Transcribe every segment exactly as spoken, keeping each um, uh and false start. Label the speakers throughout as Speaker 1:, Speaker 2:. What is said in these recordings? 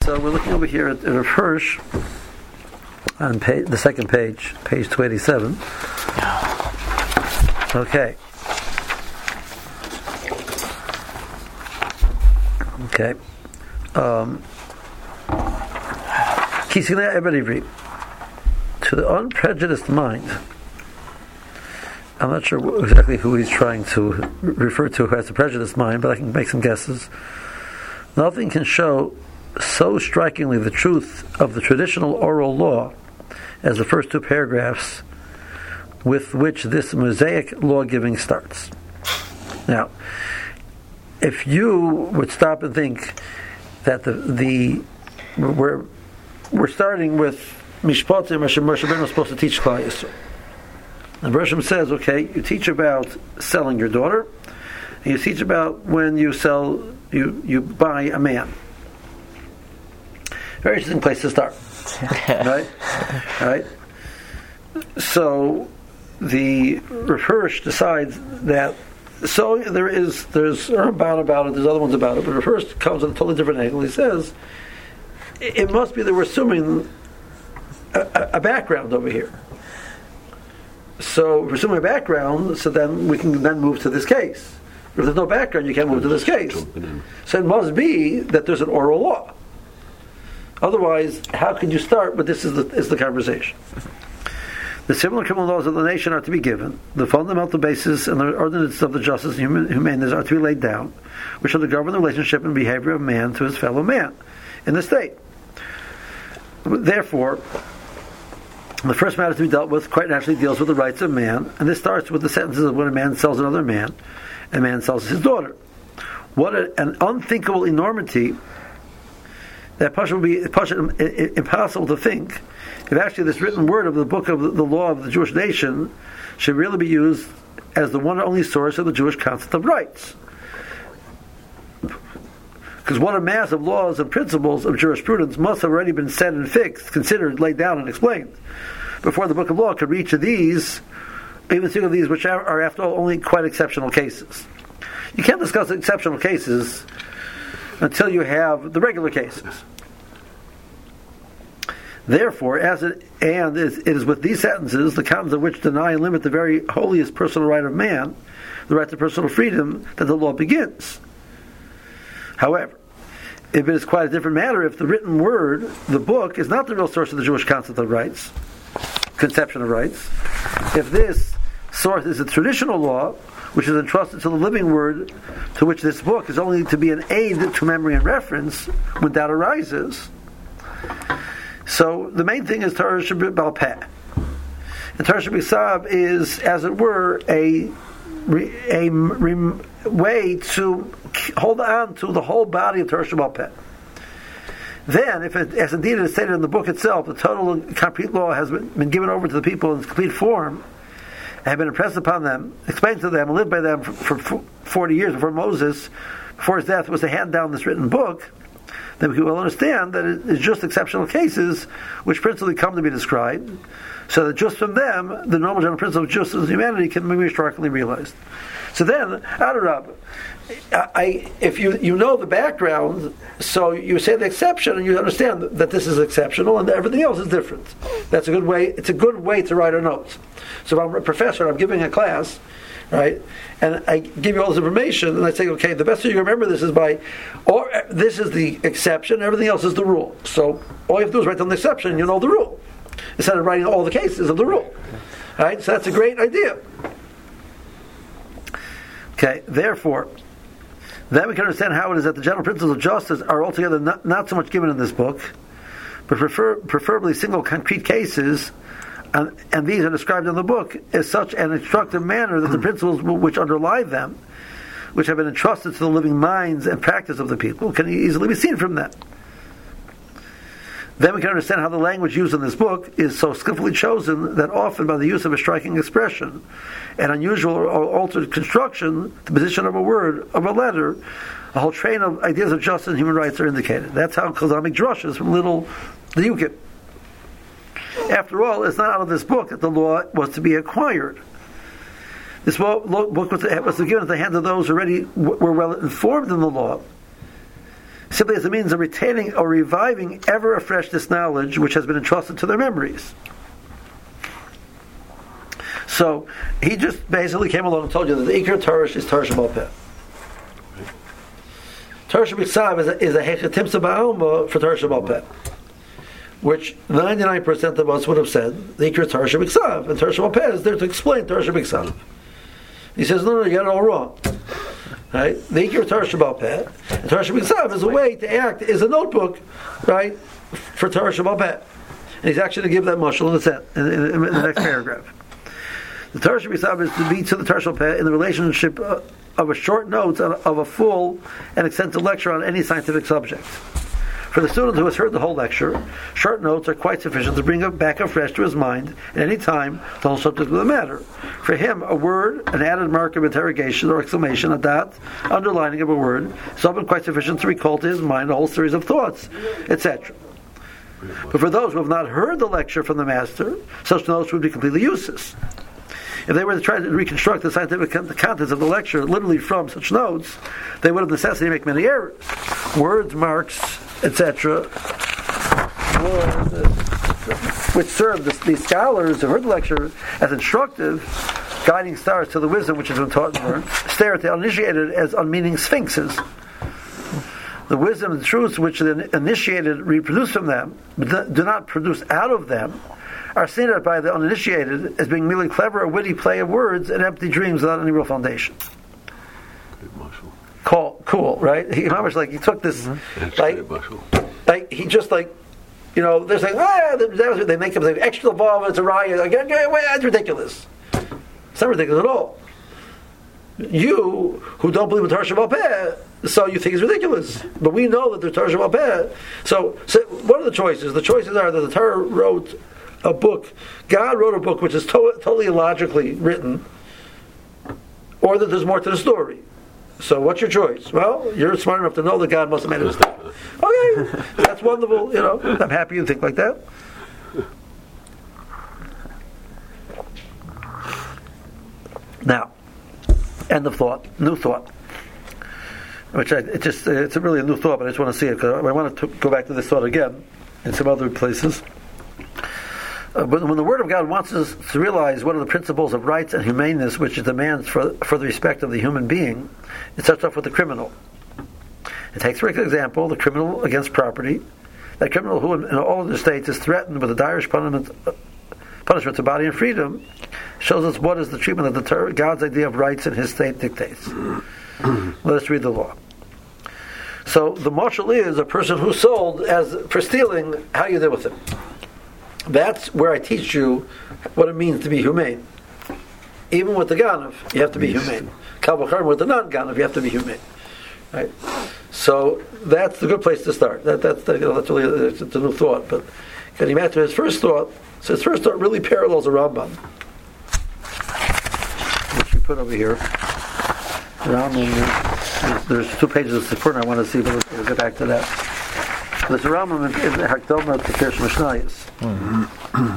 Speaker 1: So we're looking over here at, at Hirsch on page, the second page, page two eighty-seven. Okay. Okay. Um, to the unprejudiced mind, I'm not sure exactly who he's trying to refer to who has a prejudiced mind, but I can make some guesses. Nothing can show so strikingly the truth of the traditional oral law as the first two paragraphs with which this Mosaic law-giving starts. Now, if you would stop and think that the the we're we're starting with Mishpatim, Moshe Rabbeinu was supposed to teach Klal Yisrael. And Bereshim says, okay, you teach about selling your daughter, and you teach about when you sell, you you buy a man. Very interesting place to start, right? Right. So the Rav Hirsch decides that. So there is there's Ramban about it. There's other ones about it, but Rav Hirsch comes at a totally different angle. He says it must be that we're assuming a, a background over here. So if we're assuming a background, so then we can then move to this case. If there's no background, you can't move to this case. So it must be that there's an oral law. Otherwise, how can you start? But this is the is the conversation. The similar criminal laws of the nation are to be given. The fundamental basis and the ordinances of the justice and human, humaneness are to be laid down, which are to govern the relationship and behavior of man to his fellow man in the state. Therefore, the first matter to be dealt with quite naturally deals with the rights of man, and this starts with the sentences of when a man sells another man, and a man sells his daughter. What a, an unthinkable enormity that would be impossible to think if actually this written word of the book of the law of the Jewish nation should really be used as the one and only source of the Jewish concept of rights. Because what a mass of laws and principles of jurisprudence must have already been set and fixed, considered, laid down, and explained before the book of law could reach of these, even think of these which are, are after all only quite exceptional cases. You can't discuss exceptional cases until you have the regular cases. Therefore, as it and it is with these sentences, the contents of which deny and limit the very holiest personal right of man, the right to personal freedom, that the law begins. However, if it is quite a different matter if the written word, the book, is not the real source of the Jewish concept of rights, conception of rights, if this source is a traditional law, which is entrusted to the living word, to which this book is only to be an aid to memory and reference when doubt arises. So the main thing is Torah Sheb'al Peh. And Torah Sheb'Ksav is, as it were, a, a, a way to hold on to the whole body of Torah Sheb'al Peh. Then, if it, as indeed it is stated in the book itself, the total and complete law has been, been given over to the people in its complete form, and have been impressed upon them, explained to them, and lived by them for, for forty years before Moses, before his death, was to hand down this written book, then we will understand that it is just exceptional cases which principally come to be described, so that just from them, the normal general principle of justice and humanity can be strikingly realized. So then, Adarab, I, if you you know the background, so you say the exception, and you understand that this is exceptional, and everything else is different. That's a good way. It's a good way to write a note. So if I'm a professor, I'm giving a class, right, and I give you all this information, and I say, okay, the best way you remember this is by, or this is the exception, everything else is the rule. So all you have to do is write down the exception, and you know the rule, instead of writing all the cases of the rule. Right? So that's a great idea. Okay, therefore, then we can understand how it is that the general principles of justice are altogether not, not so much given in this book, but prefer, preferably single concrete cases, and, and these are described in the book as such an instructive manner that the principles which underlie them, which have been entrusted to the living minds and practice of the people, can easily be seen from them. Then we can understand how the language used in this book is so skillfully chosen that often by the use of a striking expression, an unusual or altered construction, the position of a word, of a letter, a whole train of ideas of justice and human rights are indicated. That's how Chazal drushes from little diukim. After all, it's not out of this book that the law was to be acquired. This book was given at the hands of those who already were well informed in the law, simply as a means of retaining or reviving ever afresh this knowledge which has been entrusted to their memories. So he just basically came along and told you that the Ikar Torah is Torah Sheba'al Peh. Torah Shebiksav is a, is a Hechatim Ba'alma for Torah Sheba'al Peh, which ninety-nine percent of us would have said the Ikar Torah Shebiksav, and Torah Sheba'al Peh is there to explain Torah Shebiksav. He says, no, no, you got it all wrong. Right? The Ikar Torah Sheba'al Peh, and Torah Shebiksav is a way to act, is a notebook, right, for Torah Sheba'al Peh. And he's actually going to give that mashal in the, set, in, in, in the next paragraph. The Torah Shebiksav is to be to the Torah Sheba'al Peh in the relationship uh, of a short note of a full and extensive lecture on any scientific subject. For the student who has heard the whole lecture, short notes are quite sufficient to bring it back afresh to his mind at any time the whole subject of the matter. For him, a word, an added mark of interrogation or exclamation, a dot, underlining of a word, is often quite sufficient to recall to his mind a whole series of thoughts, et cetera. But for those who have not heard the lecture from the master, such notes would be completely useless. If they were to try to reconstruct the scientific con- the contents of the lecture literally from such notes, they would have necessity to make many errors. Words, marks, et cetera, which serve the, these scholars who heard the lecture as instructive, guiding stars to the wisdom which has been taught and learned, stare at the uninitiated as unmeaning sphinxes. The wisdom and truths which the initiated reproduce from them, but do not produce out of them, are seen at by the uninitiated as being merely clever or witty play of words and empty dreams without any real foundation. Cool, cool, right? He almost like he took this, mm-hmm. like, like he just like, you know, they're saying, ah, they make them say extra involved, it's a riot. Like, that's ridiculous. It's not ridiculous at all. You who don't believe in Torah Sheba'al Peh, so you think it's ridiculous. But we know that there's Torah Sheba'al Peh. So, so, what are the choices? The choices are that the Torah wrote a book, God wrote a book which is to- totally illogically written, or that there's more to the story. So what's your choice? Well, you're smart enough to know that God must have made a mistake. Okay, that's wonderful, you know, I'm happy you think like that. Now, end of thought, new thought. Which I, it just, it's a really a new thought, but I just want to see it, because I want to go back to this thought again, in some other places. Uh, but when the Word of God wants us to realize what are the principles of rights and humaneness which it demands for, for the respect of the human being, it starts off with the criminal. It takes, for example, the criminal against property. That criminal who in, in all of the states is threatened with a dire punishment, uh, punishment to body and freedom, shows us what is the treatment that the ter- God's idea of rights in His state dictates. Let us read the law. So the marshal is a person who's sold as for stealing. How do you deal with him? That's where I teach you what it means to be humane. Even with the Ganav, you have to be humane. Kal v'char with the non-Ganav, you have to be humane. Right? So that's the good place to start. That, that's, the, you know, that's really it's a new thought. But getting back to his first thought, so his first thought really parallels a Rambam, which we put over here. Rambam, there's, there's two pages of Sefer I want to see, but we'll get back to that. There's a Rambam in the Hakdama to Pirush Mishnayos. Mm-hmm.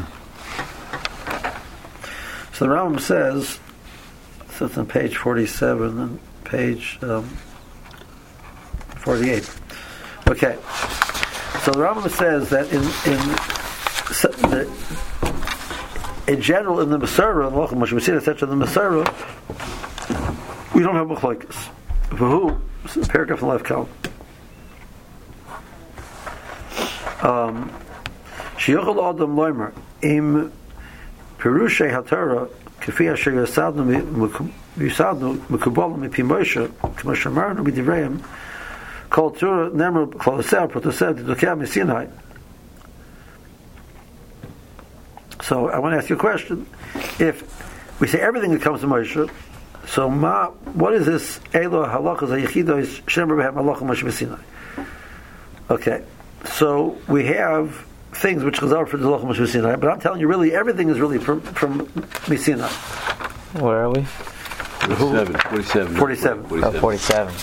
Speaker 1: So the Rambam says, so it's on page forty-seven and page um, forty-eight. Okay. So the Rambam says that in in the, in general in the Masorah, in Lochem Moshe Messina, et cetera, in the Masorah, we don't have machlokes. For who? Paragraph in the left column. Um, Shiyochel Adam Loimer im Perushay HaTorah Kefi Asher Yisadnu Yisadnu Mekubal Mipi Moshe K'mo Shamarnu B'Divrayim Kol Torah Nemer Chloseh Protoseh D'Dokeh Misinai. So I want to ask you a question. If we say everything that comes to Moshe, so ma, what is this Elo Halachas HaYechidos Shemer B'Hem Halacha Moshe B'Sinai? Okay. So we have things which Chazal for the Halacha Moshe Sinai, but I'm telling you, really, everything is really from from Sinai.
Speaker 2: Where are we?
Speaker 3: forty-seven. forty-seven.
Speaker 1: forty-seven.
Speaker 2: Oh, forty-seven.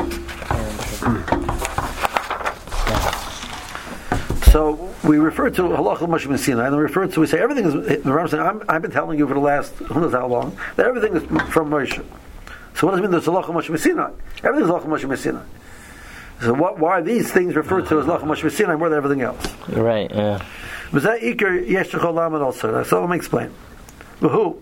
Speaker 1: So we refer to Halacha Moshe Sinai, and we refer to we say everything is. The Rambam said, I'm, I've been telling you for the last who knows how long that everything is from Moshe. So what does it mean? There's Halacha Moshe Sinai. Everything is Halacha Moshe Sinai. So what, why are these things referred to as Lachem Moshe Sinai more than everything else?
Speaker 2: Right, yeah.
Speaker 1: Was that Iker Yesh L'Chol Lamed also? So let me explain. Who?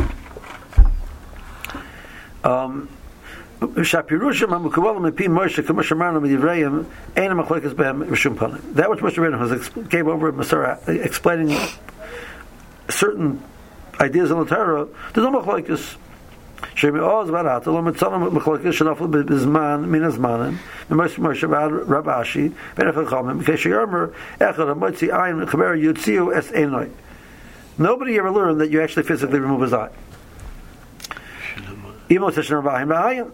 Speaker 1: Um, Shapirushim HaMukawalim Epi Moshe K'Moshe Marnu Midivreim Ein HaMachlokes Behem B'Shum Panim. That which Moshe Rabbeinu has exp- gave over at Masara, explaining certain ideas in the Torah. There's no Machlokes. Shemi Oz Barat Lo Mitzalim Machlokes Shenafel B'Zman Min HaZmanim Moshe Moshe B'Ad Rab Ashi Ben Echad Chamim B'Kei Sheyomer Echad HaMotzi Ayin Chaber Yotziu Es Einoi. Nobody ever learned that you actually physically remove his eye. Even though it's a Shnei B'Ayin.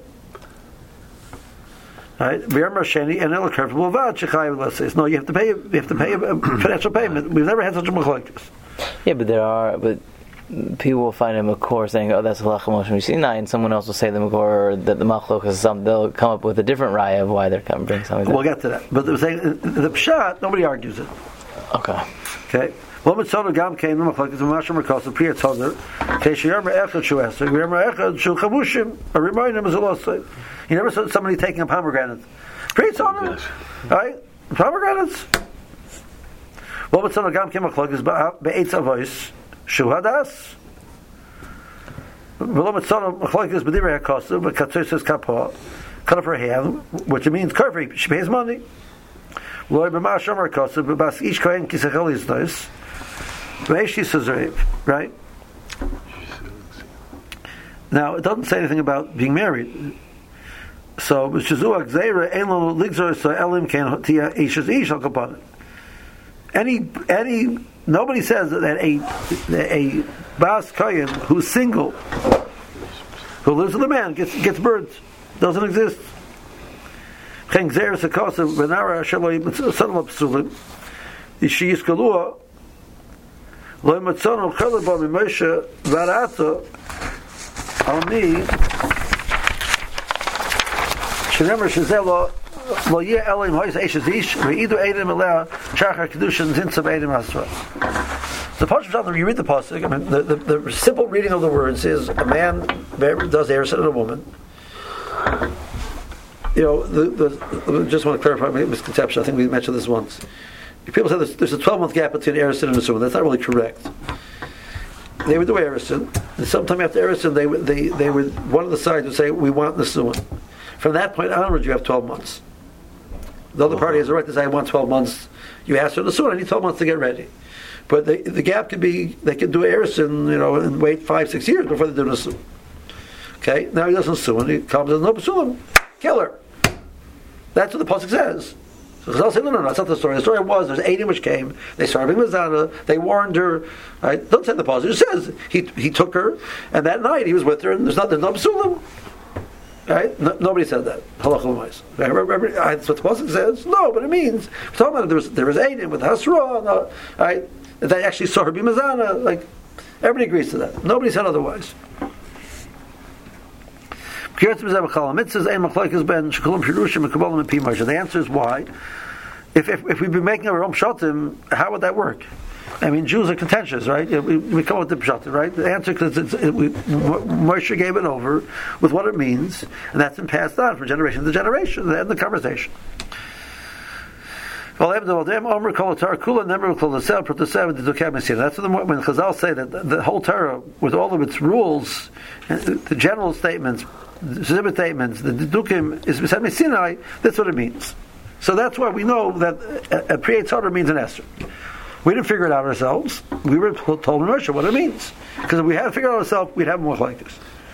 Speaker 1: Right? V'yamar Sheni and El Kerf L'Vad Shechayev L'Seis. No, you have to pay. You have to pay a financial payment. We've never had such a machlokes.
Speaker 2: Yeah, but there are, but people will find a makor saying, "Oh, that's Lachem Moshe Sinai," and someone else will say the makor that the machlokes is something. They'll come up with a different raya of why they're coming bring something. Like
Speaker 1: we'll get to that. But they're saying the pshat, nobody argues it.
Speaker 2: Okay.
Speaker 1: Okay. Well, mitzvah gam came the machlokes of Masham Merkos priya tozer. Keshiyarmer echad shu eser. V'yarmer echad shu chavushim. A reminder is a loss. You never saw somebody taking a pomegranate. Priya tozer, right? Pomegranates. Well, mitzvah gam came machlokes be'etz avois shu hadas. Well, mitzvah machlokes b'divrei hakosu b'katzos says kapah. Cut off her hand, which means curvy. She pays money. Loy b'masham Merkos b'bas ish kohen kisachel yisnos. Right? Now, it doesn't say anything about being married. So, any, any, nobody says that a, a Bas Kohen who's single, who lives with a man, gets, gets birds. Doesn't exist. She is kalua. Lo matzonu chelab ba Moshe varato al mi shenemer shezelo lo yeh elim hois eishes ish veidu edim eleh shachar kedushin zintzam edim asra. The pasuk, you read the pasuk. I mean, the, the, the simple reading of the words is a man does erusin on a woman. You know, the, the, just want to clarify my misconception. I think we mentioned this once. People say there's, there's a twelve-month gap between Erusin and Nesua. That's not really correct. They would do Erusin, and sometime after Erusin, they would, they, they would, one of the sides would say, we want Nesua. From that point onwards, you have twelve months. The other party has a right to say, I want twelve months. You ask for Nesua, I need twelve months to get ready. But they, the gap could be, they could do Erusin, you know, and wait five, six years before they do Nesua. Okay, now he doesn't sue, and he comes and no Nesua, kill her. That's what the pasuk says. So Chazal say, no, no, no, that's not the story. The story was, there's eighty which came, they started being Mizana, they warned her, right? Don't say the pasuk, it says, he he took her, and that night he was with her, and there's not, there's no Psulim. Right? No, nobody said that. Halachah l'mais. Remember, that's what the pasuk says? No, but it means, we're talking about it, there was, there was eighty with Hasra, no, right? They actually saw her be Mizana, like, everybody agrees to that. Nobody said otherwise. The answer is why. If, if if we've been making our own pshatim, how would that work? I mean, Jews are contentious, right? We, we come with the pshatim, right? The answer is it, we, Moshe gave it over with what it means, and that's been passed on from generation to generation. End the conversation. That's what the, when Chazal say that the whole Torah, with all of its rules, the general statements, the specific statements, the Dedukim is B'Shem Sinai, that's what it means. So that's why we know that a, a Priya Torah means an Esther. We didn't figure it out ourselves. We were told in Moshe what it means. Because if we had to figure it out ourselves, we'd have more like this.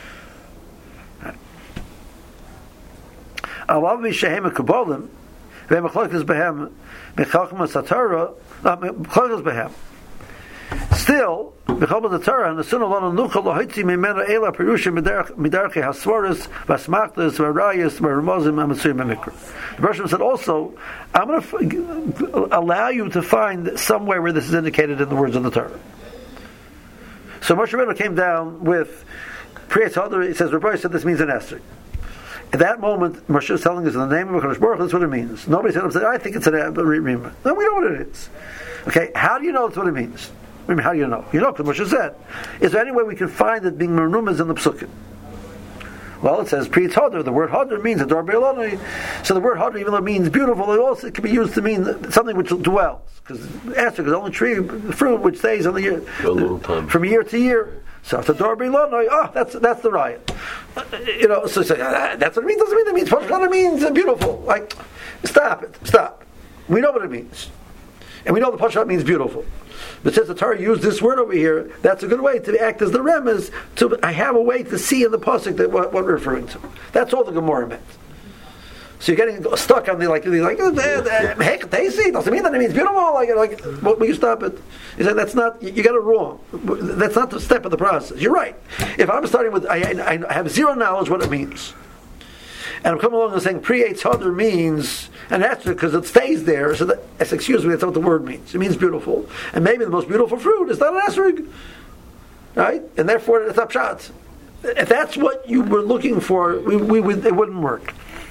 Speaker 1: Alav Mishahem Kabbalim, Ve'machlokes Behem, Mechachmas HaTorah, Mechachmas Behem. Still, B'chalma the Torah and the Sunnah Lana Nucha Lohitzi Mimena Ela Perushim Midarche Hasvaris Vasmachtas Varayas Varamozim Amatsuyim Mikra. The Bershom said also, I'm going to f- allow you to find somewhere where this is indicated in the words of the Torah. So Moshe Rabbeinu came down with Priya Torah. He says, Rabbi said this means an Esther. At that moment, Moshe is telling us in the name of HaKadosh Baruch Hu, that's what it means. Nobody said, I think it's an Rima. No, we know what it is. Okay, how do you know that's what it means? I mean, how do you know? You know, because Moshe said. Is there any way we can find it being Merumaz in the Psukim? Well, it says Pri Hodder. The word Hodder means a Dor Be'elonai. So the word Hodder, even though it means beautiful, it also can be used to mean something which dwells. Because Esther is the only tree, fruit which stays on the year,
Speaker 3: a long time.
Speaker 1: from year to year. So if the Dor Be'elonai, oh, that's that's the riot. Uh, you know, so say ah, that's what it means. Doesn't mean that means Hodder means uh, beautiful. Like, stop it, stop. We know what it means, and we know the Pashat means beautiful. But since the Torah used this word over here, that's a good way to act as the remez. To I have a way to see in the pasuk that what, what we're referring to. That's all the Gemara meant. So you're getting stuck on the like, like heck, tasty doesn't mean that it means beautiful. Like, like, what will you stop it? He said that's not. You got it wrong. That's not the step of the process. You're right. If I'm starting with, I, I have zero knowledge what it means, and I'm coming along and saying Pri Eitz Hadar means, and that's because it stays there. So that, excuse me, that's what the word means. It means beautiful, and maybe the most beautiful fruit is not an esrog, right? And therefore it's a pshat. If that's what you were looking for, we, we would it wouldn't work.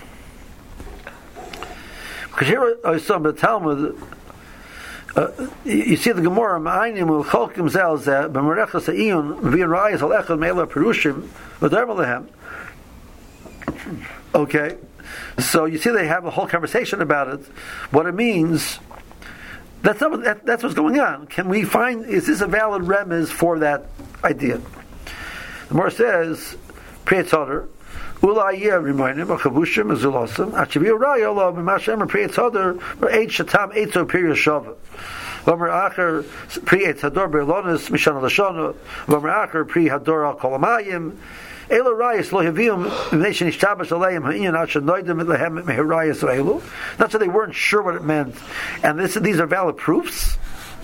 Speaker 1: Because here I saw in the Talmud, uh, you see the Gemara, Ma'aynim u'cholkim zel zeh, b'merechas ha'iyun, v'yirayis al echad me'ela perushim, v'darm alehem. Okay, so you see they have a whole conversation about it, what it means. That's not what, that, that's what's going on. Can we find, is this a valid remez for that idea? The Gemara says, Pri Eitz Hadar, Ulayeh reminded of Chavushim Azulosim, Achivi Raya Allah B'Mashem Pri Eitz Hadar Eight Shatam Eitzo Piri Shava. V'Amar Acher Pri Eitz Hadar Be'elonis Mishana Lashana. V'Amar Acher Pri Hadar Al Kolamayim. Elo Rayas Lo Havium Nation Ishtabash Aleim Ha'inyan Asher Noidim Lehem Mehirayas Elu. Not so they weren't sure what it meant, and this these are valid proofs.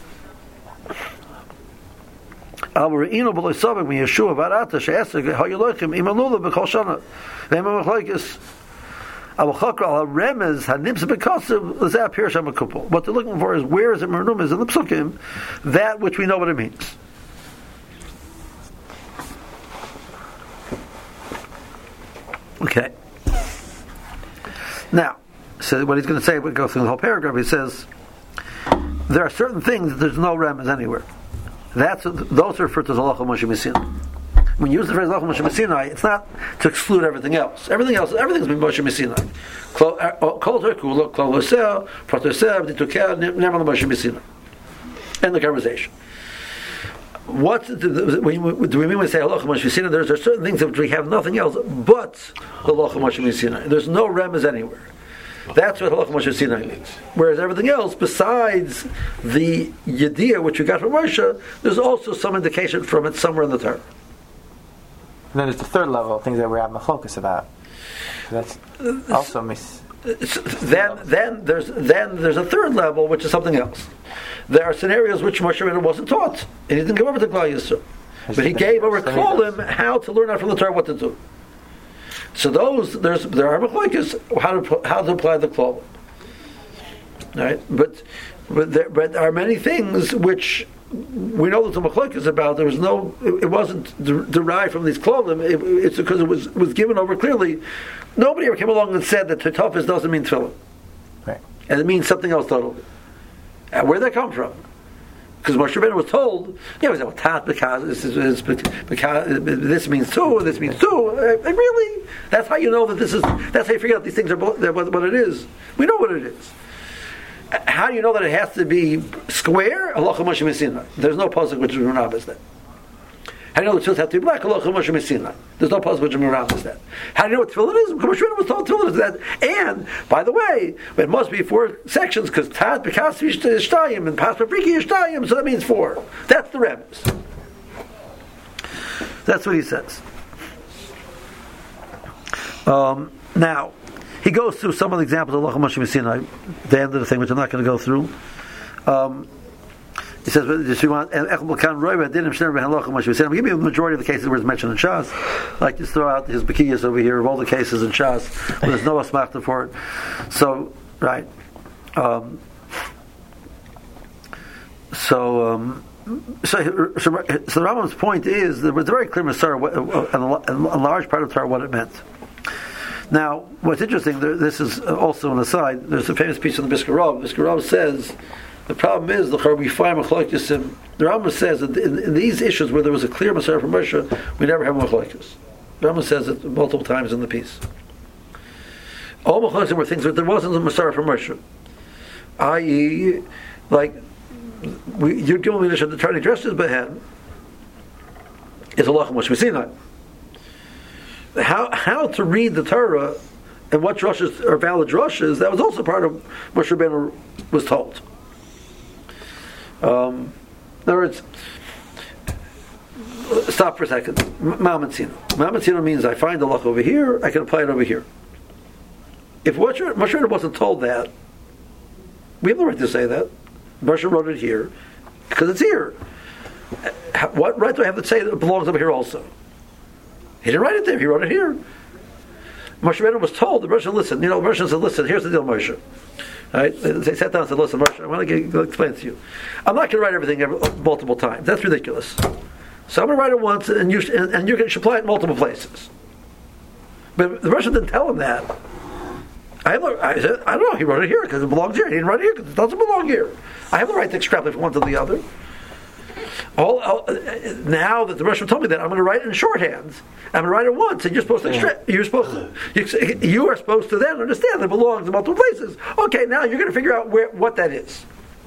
Speaker 1: Al Re'inu B'Lo Yisavik Mi Yeshua Varata She'esek Ha'Yelochim Imalula B'Kol Shana V'Emam Machlokes Al Chakra Al Remez HaNimsa B'Kosav L'Zeh Pirish HaMekupol. What they're looking for is where is it Mernumas in the Psukim, that which we know what it means. Okay. Now, so what he's going to say, we go through the whole paragraph. He says there are certain things that there's no remez anywhere. That's those are referred to as halacha Moshe Messina. When you use the phrase halacha Moshe Messina, it's not to exclude everything else. Everything else, everything's been Moshe Messina. Kol terku, kol oseh, protoseh, ditukeh, never Moshe Messina. End the conversation. What do, do we mean when we say halacha Moshe Messina? There's certain things that we have nothing else but halacha Moshe Messina. There's no remez anywhere. That's what halacha Moshe Messina means. Whereas everything else, besides the yediyah which we got from Moshe, there's also some indication from it somewhere in the Torah.
Speaker 4: And then there's the third level, things that we have machlokas about. That's also mis.
Speaker 1: Then, then there's then there's a third level, which is something else. There are scenarios which Moshe Rabbeinu wasn't taught, and he didn't give over to Klal Yisrael, but he gave over Klolim how to learn out from the Torah what to do. So those there's there are machlokes how to how to apply the Klolim, right? But but there, but there are many things which we know that the machlokes about. There was no, it, it wasn't de- derived from these Klolim. It, it's because it was was given over clearly. Nobody ever came along and said that Tefillah doesn't mean tefillin,
Speaker 4: right? And
Speaker 1: it means something else totally. And where did that come from? Because Moshe Rabbeinu was told, yeah, he was tat because this, is, because this means two, this means two. And really, that's how you know that this is. That's how you figure out these things are what, what it is. We know what it is. How do you know that it has to be square? Halacha Moshe Messina. There's no pasuk which is Rabbis that. How do you know the tefillin have to be black? Halacha Moshe Messina. There's no pasuk which is Rabbis that. How do you know what tefillin is? Because Moshe Rabbeinu was told tefillin is that. And by the way, it must be four sections because tat bekas ishtayim and pas papriki ishtayim, so that means four. That's the remez. That's what he says. Um, now. He goes through some of the examples of halacha Moshe Messina, the end of the thing, which I'm not going to go through. Um, he says, "If you want, I'm going to give you the majority of the cases where it's mentioned in Shas. I'd like to throw out his Bekiyas over here of all the cases in Shas, but there's no asmachta for it. So, right. Um, so, um, so, so, so the Rambam's point is there was a very clear Masar, a large part of Torah, what it meant. Now, what's interesting, there, this is also an aside, there's a famous piece in the Brisker Rav. Brisker Rav says, the problem is, the we find machlokes. The Rambam says that in, in these issues where there was a clear Masar from Moshe, we never have machlokes. Rambam says it multiple times in the piece. All Machlokim were things that there wasn't a Masar from Moshe. that is, like, we, you're giving me the turning dressed his behead is a Lachem Moshe Sinai. How how to read the Torah and what drushes are valid drushes, that was also part of Moshe Rabbeinu was told. Um, in other words, stop for a second. Ma'amatzino. Ma'amatzino means I find the Lach over here, I can apply it over here. If Moshe Rabbeinu wasn't told that, we have the right to say that. Moshe wrote it here because it's here. What right do I have to say that it belongs over here also? He didn't write it there. He wrote it here. Moshe Rabbeinu was told. The Moshe listen. You know, Moshe said, "Listen, here's the deal, Moshe." Right? They sat down and said, "Listen, Moshe, I want to get, explain it to you. I'm not going to write everything every, multiple times. That's ridiculous. So I'm going to write it once, and you and, and you can apply it in multiple places." But the Moshe didn't tell him that. I have. A, I said, "I don't know. He wrote it here because it belongs here. He didn't write it here because it doesn't belong here. I have the right to extrapolate from one to the other." All, all, now that the Rosh told me that, I'm going to write it in shorthand. I'm going to write it once, and you're supposed to. Extra- you're supposed to. You, you are supposed to then understand that it belongs in multiple places. Okay, now you're going to figure out where what that is.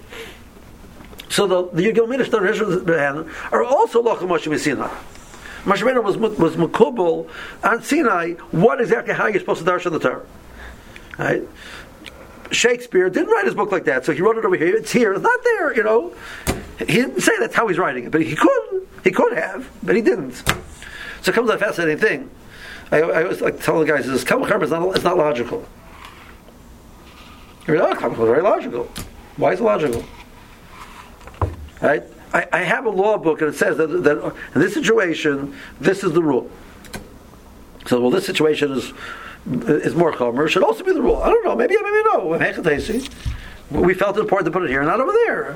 Speaker 1: So the the Yigil Midrash are also Lachem Moshe Sinai. Moshe Rabbeinu was was Mekubal on Sinai. What exactly how you're supposed to darshan the Torah? Right? Shakespeare didn't write his book like that, so he wrote it over here. It's here. It's not there. You know. He didn't say that's how he's writing it, but he could. He could have, but he didn't. So it comes to a fascinating thing. I, I always like to tell the guys this: Kama Karma is not, it's not logical. You're like, oh, Kama Karma is very logical. Why is it logical? Right? I, I have a law book, and it says that, that in this situation, this is the rule. So, well, this situation is is more chomer. Should also be the rule. I don't know. Maybe, maybe no. We felt it important to put it here, not over there.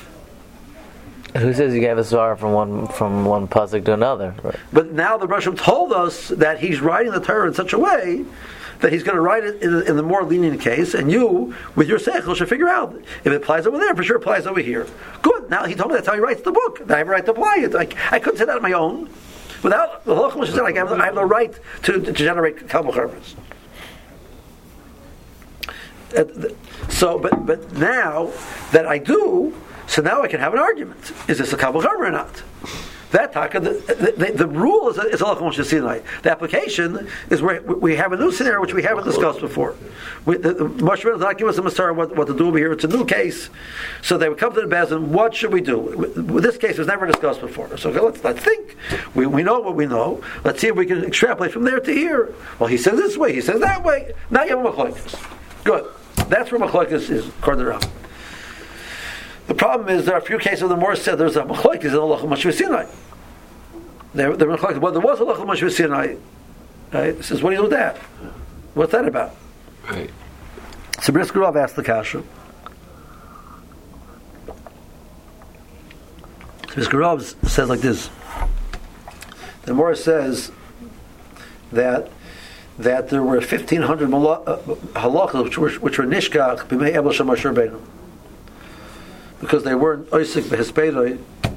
Speaker 2: Who says you gave a svar from one from one pasuk to another? Right.
Speaker 1: But now the Rosh told us that he's writing the Torah in such a way that he's going to write it in, in the more lenient case, and you, with your seichel, should figure out if it applies over there. For sure, it applies over here. Good. Now he told me that's how he writes the book. Now I have a right to apply it. I, I couldn't say that on my own. Without the Halach Moshe said, like, I, have, I have no right to, to generate Kama Karmas. So, but but now that I do. So now I can have an argument. Is this a Kabbalah Chorma or not? That taka, the, the, the, the rule is a, is a Lachem Moshe Sinai. The application is where we have a new scenario which we haven't discussed before. We, the, the, Moshe Rabbeinu does not give us a Masar what, what to do over here. It's a new case. So they would come to the Bezin. What should we do? With this case was never discussed before. So okay, let's let's think. We we know what we know. Let's see if we can extrapolate from there to here. Well, he says this way. He says that way. Now you have a Machlokes. Good. That's where Machlokes is. According to Rambam. The problem is there are a few cases where the Morris said there's a Machlokes in the Lachem Moshe Sinai. There, there, well, there was a Lachem Moshe Sinai. Right? He says, what do you do with that? What's that about?
Speaker 3: Right.
Speaker 1: So Brisker Rav asked the Kasha. So Brisker Rav says like this. The Morris says that that there were fifteen hundred halachas which were which were nishkach b'mei Ebel Shel Moshe Rabbeinu. Because they weren't oisik b'hespedoi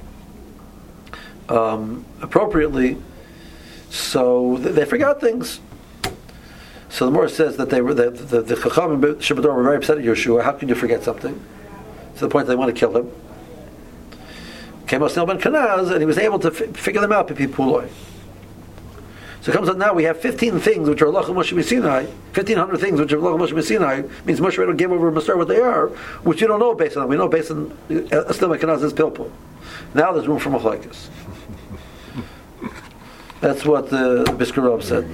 Speaker 1: um, appropriately, so they, they forgot things. So the Morah says that they were the the, the Chacham and Shabbator were very upset at Yeshua. How can you forget something? To the point they want to kill him. Came Osnil ben Kanaz, and he was able to f- figure them out. Pipi Puloi. So it comes out now we have fifteen things which are Lachem Moshe Sinai, fifteen hundred things which are Lachem Moshe Sinai, means Moshe Rabbeinu gave over Masar what they are, which you don't know based on them. We know based on Osnil ben Kanaz is Pilpul. Now there's room for Machlokes. That's what the Brisker Rav said.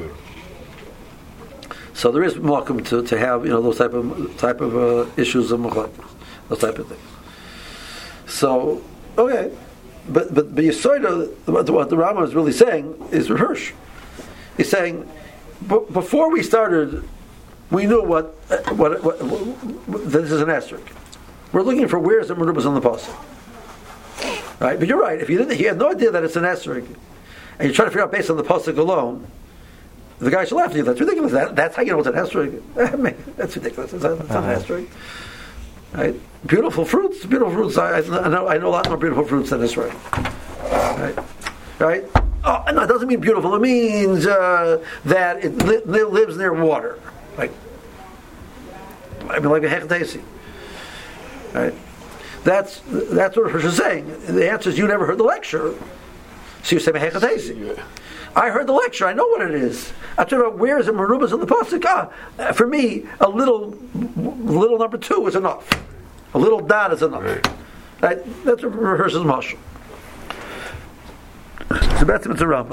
Speaker 1: So there is welcome to, to have you know those type of type of uh, issues of Machlokes, those type of things. So okay, but but but Yisoida, what the, what the Rambam is really saying is Hirsch. He's saying, b- before we started, we knew what, what, what, what this is an asterisk. We're looking for where's the merubas on the pasuk, right? But you're right. If you didn't, he had no idea that it's an asterisk, and you're trying to figure out based on the pasuk alone, the guy should laugh at you. That's ridiculous. That, that's how you know it's an asterisk. That's ridiculous. It's, not, it's not an asterisk, right? Beautiful fruits, beautiful fruits. I, I know, I know a lot more beautiful fruits than this, right? Right, right. oh, no, it doesn't mean beautiful. It means uh, that it li- li- lives near water. Like, I mean, like a hechatesi. Right? That's that's what Hirsch is saying. The answer is you never heard the lecture, so you say hechatesi. I heard the lecture. I know what it is. I talk about where is it merubas in the pasuk. Ah, for me, a little, little number two is enough. A little dot is enough. Right? Right? That's what Hirsch is mashal. So that's it's a Rambam.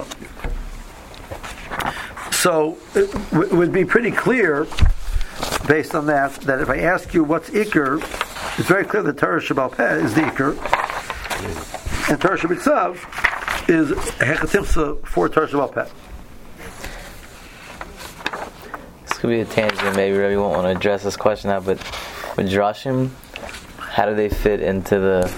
Speaker 1: So it w- would be pretty clear, based on that, that if I ask you what's Iker, it's very clear that Torah Shebal Peh is the Iker, and Torah Shebitzav is Hechatimsa for Torah Shebal Peh.
Speaker 2: This could be a tangent. Maybe Rebbe won't want to address this question now, but with Drashim, how do they fit into the?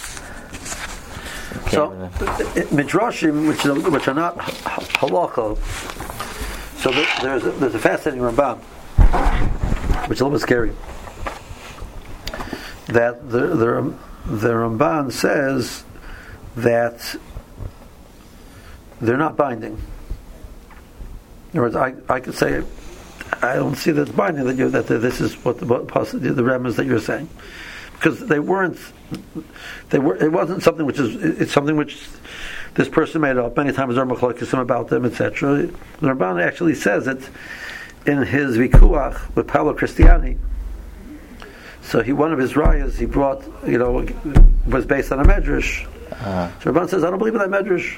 Speaker 1: So Midrashim, which are, which are not halacha. So there's a, there's a fascinating Ramban, which is a little bit scary. That the the, the Ramban says that they're not binding. In other words, I, I could say I don't see that it's binding that you that this is what the what the, the Rebbe is that you're saying, because they weren't. They were. It wasn't something which is. It's something which this person made up. Many times there are machlokes about them, et cetera. The Ramban actually says it in his vikuach with Paolo Cristiani. So he, one of his rayas he brought, you know, was based on a medrash. Uh-huh. So Ramban says, I don't believe in that medrash.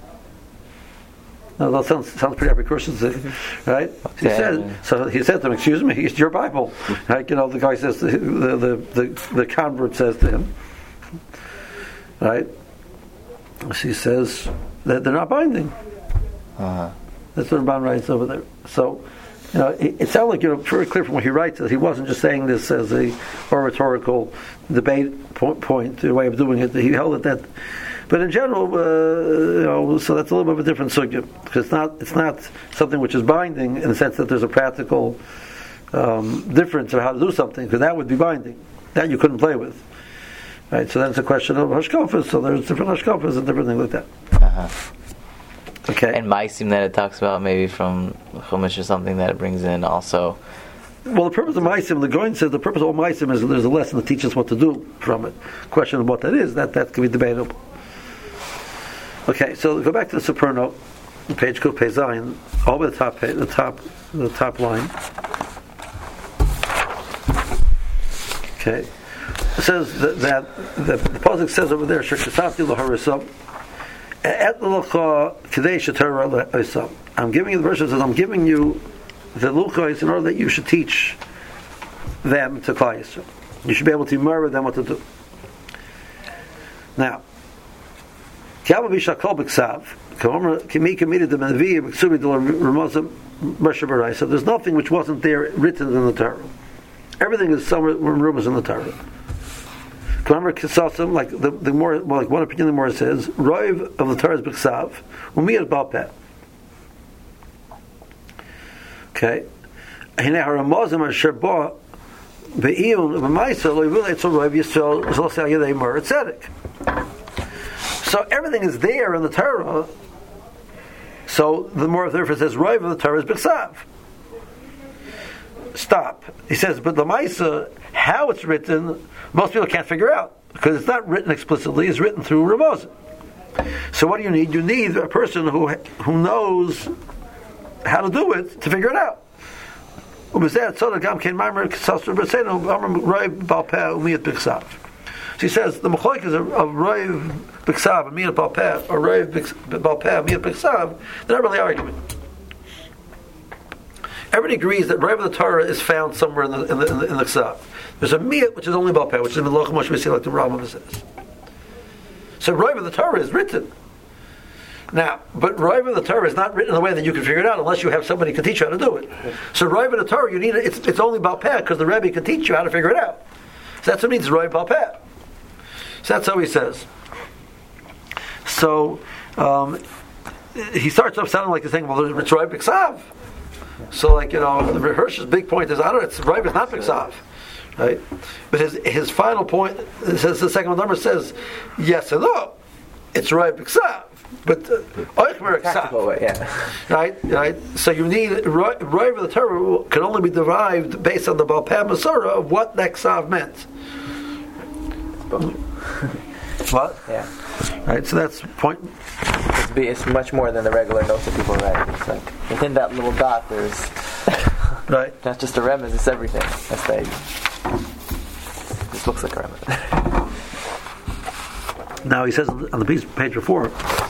Speaker 1: No, that sounds, sounds pretty aprecursive, right? He yeah, said, yeah. So he said to him, "Excuse me, it's your Bible." Like, you know, the guy says, the the the, the convert says to him, right? So he says that they're not binding. Uh-huh. That's what Ramban writes over there. So, you know, it, it sounds like, you know, very clear from what he writes that he wasn't just saying this as a oratorical debate point, point the way of doing it. He held it that. But in general, uh, you know, so that's a little bit of a different sugya, because it's not it's not something which is binding in the sense that there's a practical um, difference of how to do something, because that would be binding. That you couldn't play with, right? So that's a question of hashkafas. So there's different hashkafas and different things like that. Uh-huh. Okay.
Speaker 2: And maisim that it talks about, maybe from Chumash or something that it brings in also.
Speaker 1: Well, the purpose of maisim, the Goin says the purpose of all maisim is there's a lesson that teaches what to do from it. Question of what that is, that that can be debatable. Okay, so go back to the Superno, page Kuf Pei Zayin, all the way to the top, page, the top, the top line. Okay, it says that, that, that the pasuk says over there, "Shekasafti laharisam, et l'lucha kadei shetorah le'osam." I'm giving you the verse that says, "I'm giving you the luchos in order that you should teach them to Klal Yisrael. You should be able to mirror them what to do." Now. There's nothing which wasn't there written in the Torah. Everything is somewhere rumors in the Torah. Like the, the more, well, like one opinion, the more says, "Roiv of the Torah is b'ksav, umiyat bal peh." Okay, hinei haramazim asher ba be'iyun b'maisa lo yivul etzel roiv yisrael zolsei yedei mer tzedek. So everything is there in the Torah. So the more therefore says Roiv of the Torah is B'chsav. Stop. He says, but the Maisa, how it's written, most people can't figure out because it's not written explicitly. It's written through Ramaz. So what do you need? You need a person who who knows how to do it to figure it out. So he says the machloek is of Roiv B'ksav and Miyat Bal Peh, or Roiv Bal Peh, Miyat B'ksav. They're not really arguing. Everybody agrees that Roiv of the Torah is found somewhere in the in the, in the, in the Ksav. There's a Miyat which is only Bal Peh, which is in the Loch Moshe Mishil, like the Rambam says. So Roiv of the Torah is written. Now, but Roiv of the Torah is not written in a way that you can figure it out unless you have somebody who can teach you how to do it. So Roiv of the Torah, you need it's it's only Bal Peh because the Rebbe can teach you how to figure it out. So that's what it means Roiv Bal Peh. So that's how he says. So um, he starts off sounding like he's saying, "Well, it's Roiv B'ksav." So, like, you know, the Hirsch's big point is, I don't know, it's Roiv is not B'ksav, right? But his his final point, it says the second number says, yes and no, it's Roiv B'ksav. But uh, Oichmer
Speaker 4: Practical
Speaker 1: Ksav,
Speaker 4: way, yeah.
Speaker 1: right? Right. So you need Roiv of the Torah can only be derived based on the Baal Peh Masorah of what that Ksav meant. What?
Speaker 4: Yeah.
Speaker 1: Right. So that's point.
Speaker 4: It's, be, it's much more than the regular notes that people write. It's like within that little dot, there's
Speaker 1: Right.
Speaker 4: not just a remez; it's everything. That's the idea. This looks like a remez.
Speaker 1: Now he says on the piece, page before.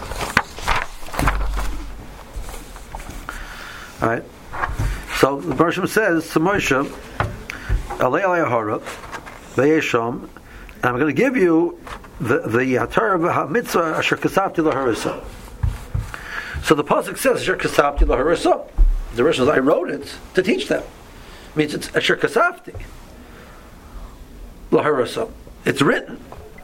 Speaker 1: All right. So the Bershom says to Moshe, Alei Alei Ahara, Vayesham, and I'm going to give you the the Torah mitzvah asher kasavti laharisa. So the pasuk says asher kasavti laharisa. The Rosh says I wrote it to teach them. It means it's asher kasavti laharisa. It's written.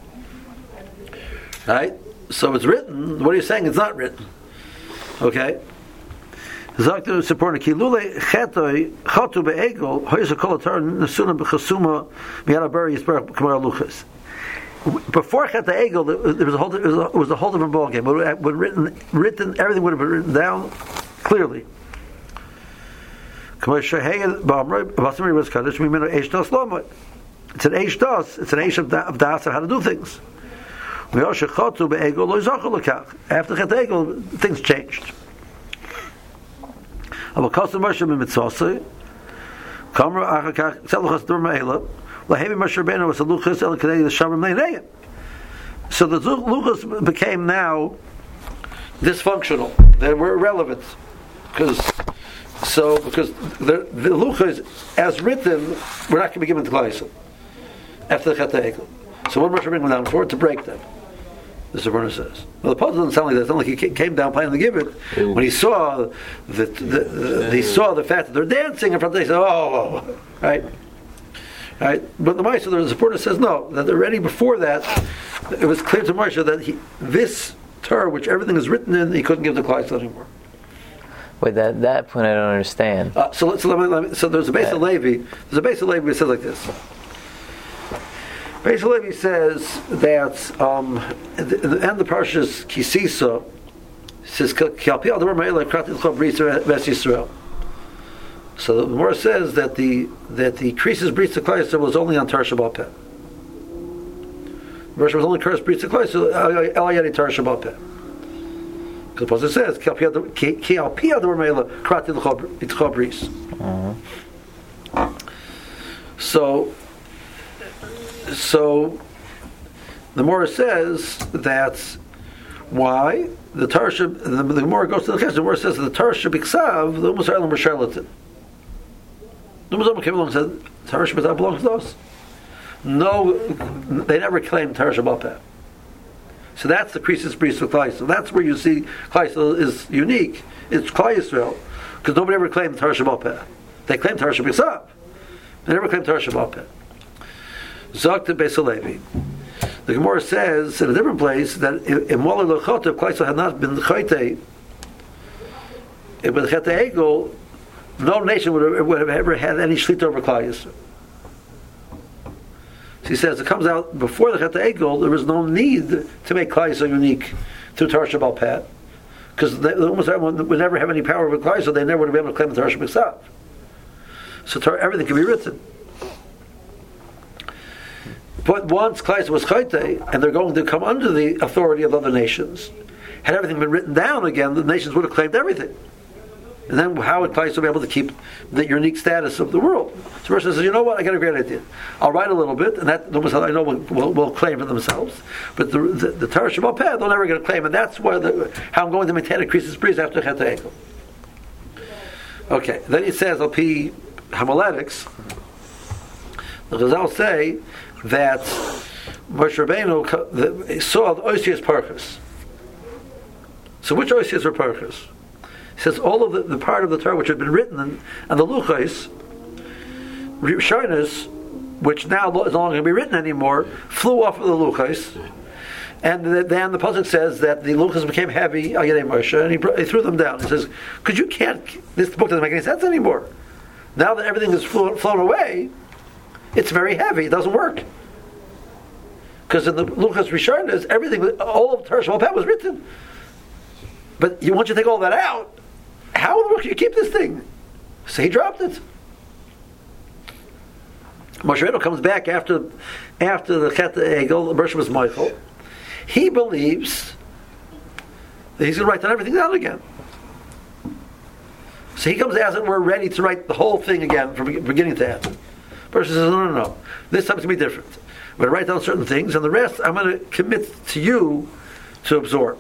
Speaker 1: Right? So it's written. What are you saying? It's not written. Okay? Zaktu supporting kilule chetoi chatu beegel hoyes kol atar nesuna bechasuma miyadabari yisbar kamar luchas. Before Chet Egel, there was a whole it was a, it was a whole different ballgame. But when written, written, everything would have been written down clearly. It's an eish das. It's an eish of, of das on how to do things. After Chet Egel, things changed. So the luchos became now dysfunctional. They were irrelevant because so because the, the luchos as written were not going to be given to Klal Yisrael after the Chet Egel. So what Moshe bring them down for? To break them. The Seforno says. Well, the Pasuk doesn't sound like that. It's not like he came down planning to give it. When he saw that the, the, he saw the fact that they're dancing in front of them, he said, "Oh, oh, right, right." But the Moshe, the Seforno says no. That already before that, it was clear to Moshe that he, this Torah, which everything is written in, he couldn't give the Klal Yisrael anymore.
Speaker 2: Wait, that that point I don't understand.
Speaker 1: Uh, so, so, let me, let me, so there's a base of Levi. There's a base of Levi that says like this. Beis Levi says that um, at the, the end of the Parshas Kisisa says so the Gemara says that the that the Krisis Bris Klal was only on Tar Shabbat Peh. The verse was only cursed Bris Klal Elayadi Tar Shabbat Peh. Because the Pasuk says Ki Al Pi Ador Meila Krati L'Chol Bris. So. So the Gemara says that why the Torah should, the, the Gemara goes to the case. The Gemara says that the Torah should be ksav. The Musar were charlatan. The Musar came along and said Torah Shabbat belongs to us. No, they never claimed Torah Shabbat. So that's the Krisis Bris of Klal Yisrael. So that's where you see Klal Yisrael is unique. It's Klal Yisrael because nobody ever claimed Torah Shabbat. They claimed Torah Shabbat. They never claimed Torah Shabbat. Zok to Beis Levi. The Gemara says in a different place that if Moli Lochot, if Klal Yisrael had not been Chayte, if with Chet Egel, no nation would have, would have ever had any shlita over Klal Yisrael. So he says it comes out before the Chet Egel, there was no need to make Klal Yisrael unique to Torah Shabbat Peh, because the Ummah would never have any power over Klal Yisrael. They never would have been able to claim the Torah Shabbat Ksav. So Torah, everything can be written. But once Klal Yisrael was Chayte, and they're going to come under the authority of other nations, had everything been written down again, the nations would have claimed everything. And then how would Klal Yisrael be able to keep the unique status of the world? So the person says, you know what, I got a great idea. I'll write a little bit, and that I know will, will, will claim for themselves. But the, the, the Torah Shabbat Peh, they'll never get a claim, and that's why the, how I'm going to maintain a Krisis Bris after Chet Egel. Okay, then he says, Al Pi Homiletics, the Chazal say that Moshe Rabbeinu saw the Oisias Parchas. So which Oisias were Parchas? He says all of the, the part of the Torah which had been written in, and the Luchos, Rishonos, which now is no longer going to be written anymore, flew off of the Luchos. And then the Pasuk says that the Luchos became heavy, Al Yedei Moshe, and he, he threw them down. He says, because you can't, this book doesn't make any sense anymore. Now that everything is flown, flown away, it's very heavy. It doesn't work. Because in the Luchos Rishonos, everything, all of Torah Shabbat Peh was written. but you once you take all that out, how in the world can you keep this thing? So he dropped it. Moshe Rabbeinu comes back after after the Chet Egel, the Bershom was Michael. He believes that he's going to write down everything down again. So he comes as it were ready to write the whole thing again from beginning to end. Bershom says, no, no, no. This time it's going to be different. I'm going to write down certain things, and the rest I'm going to commit to you to absorb.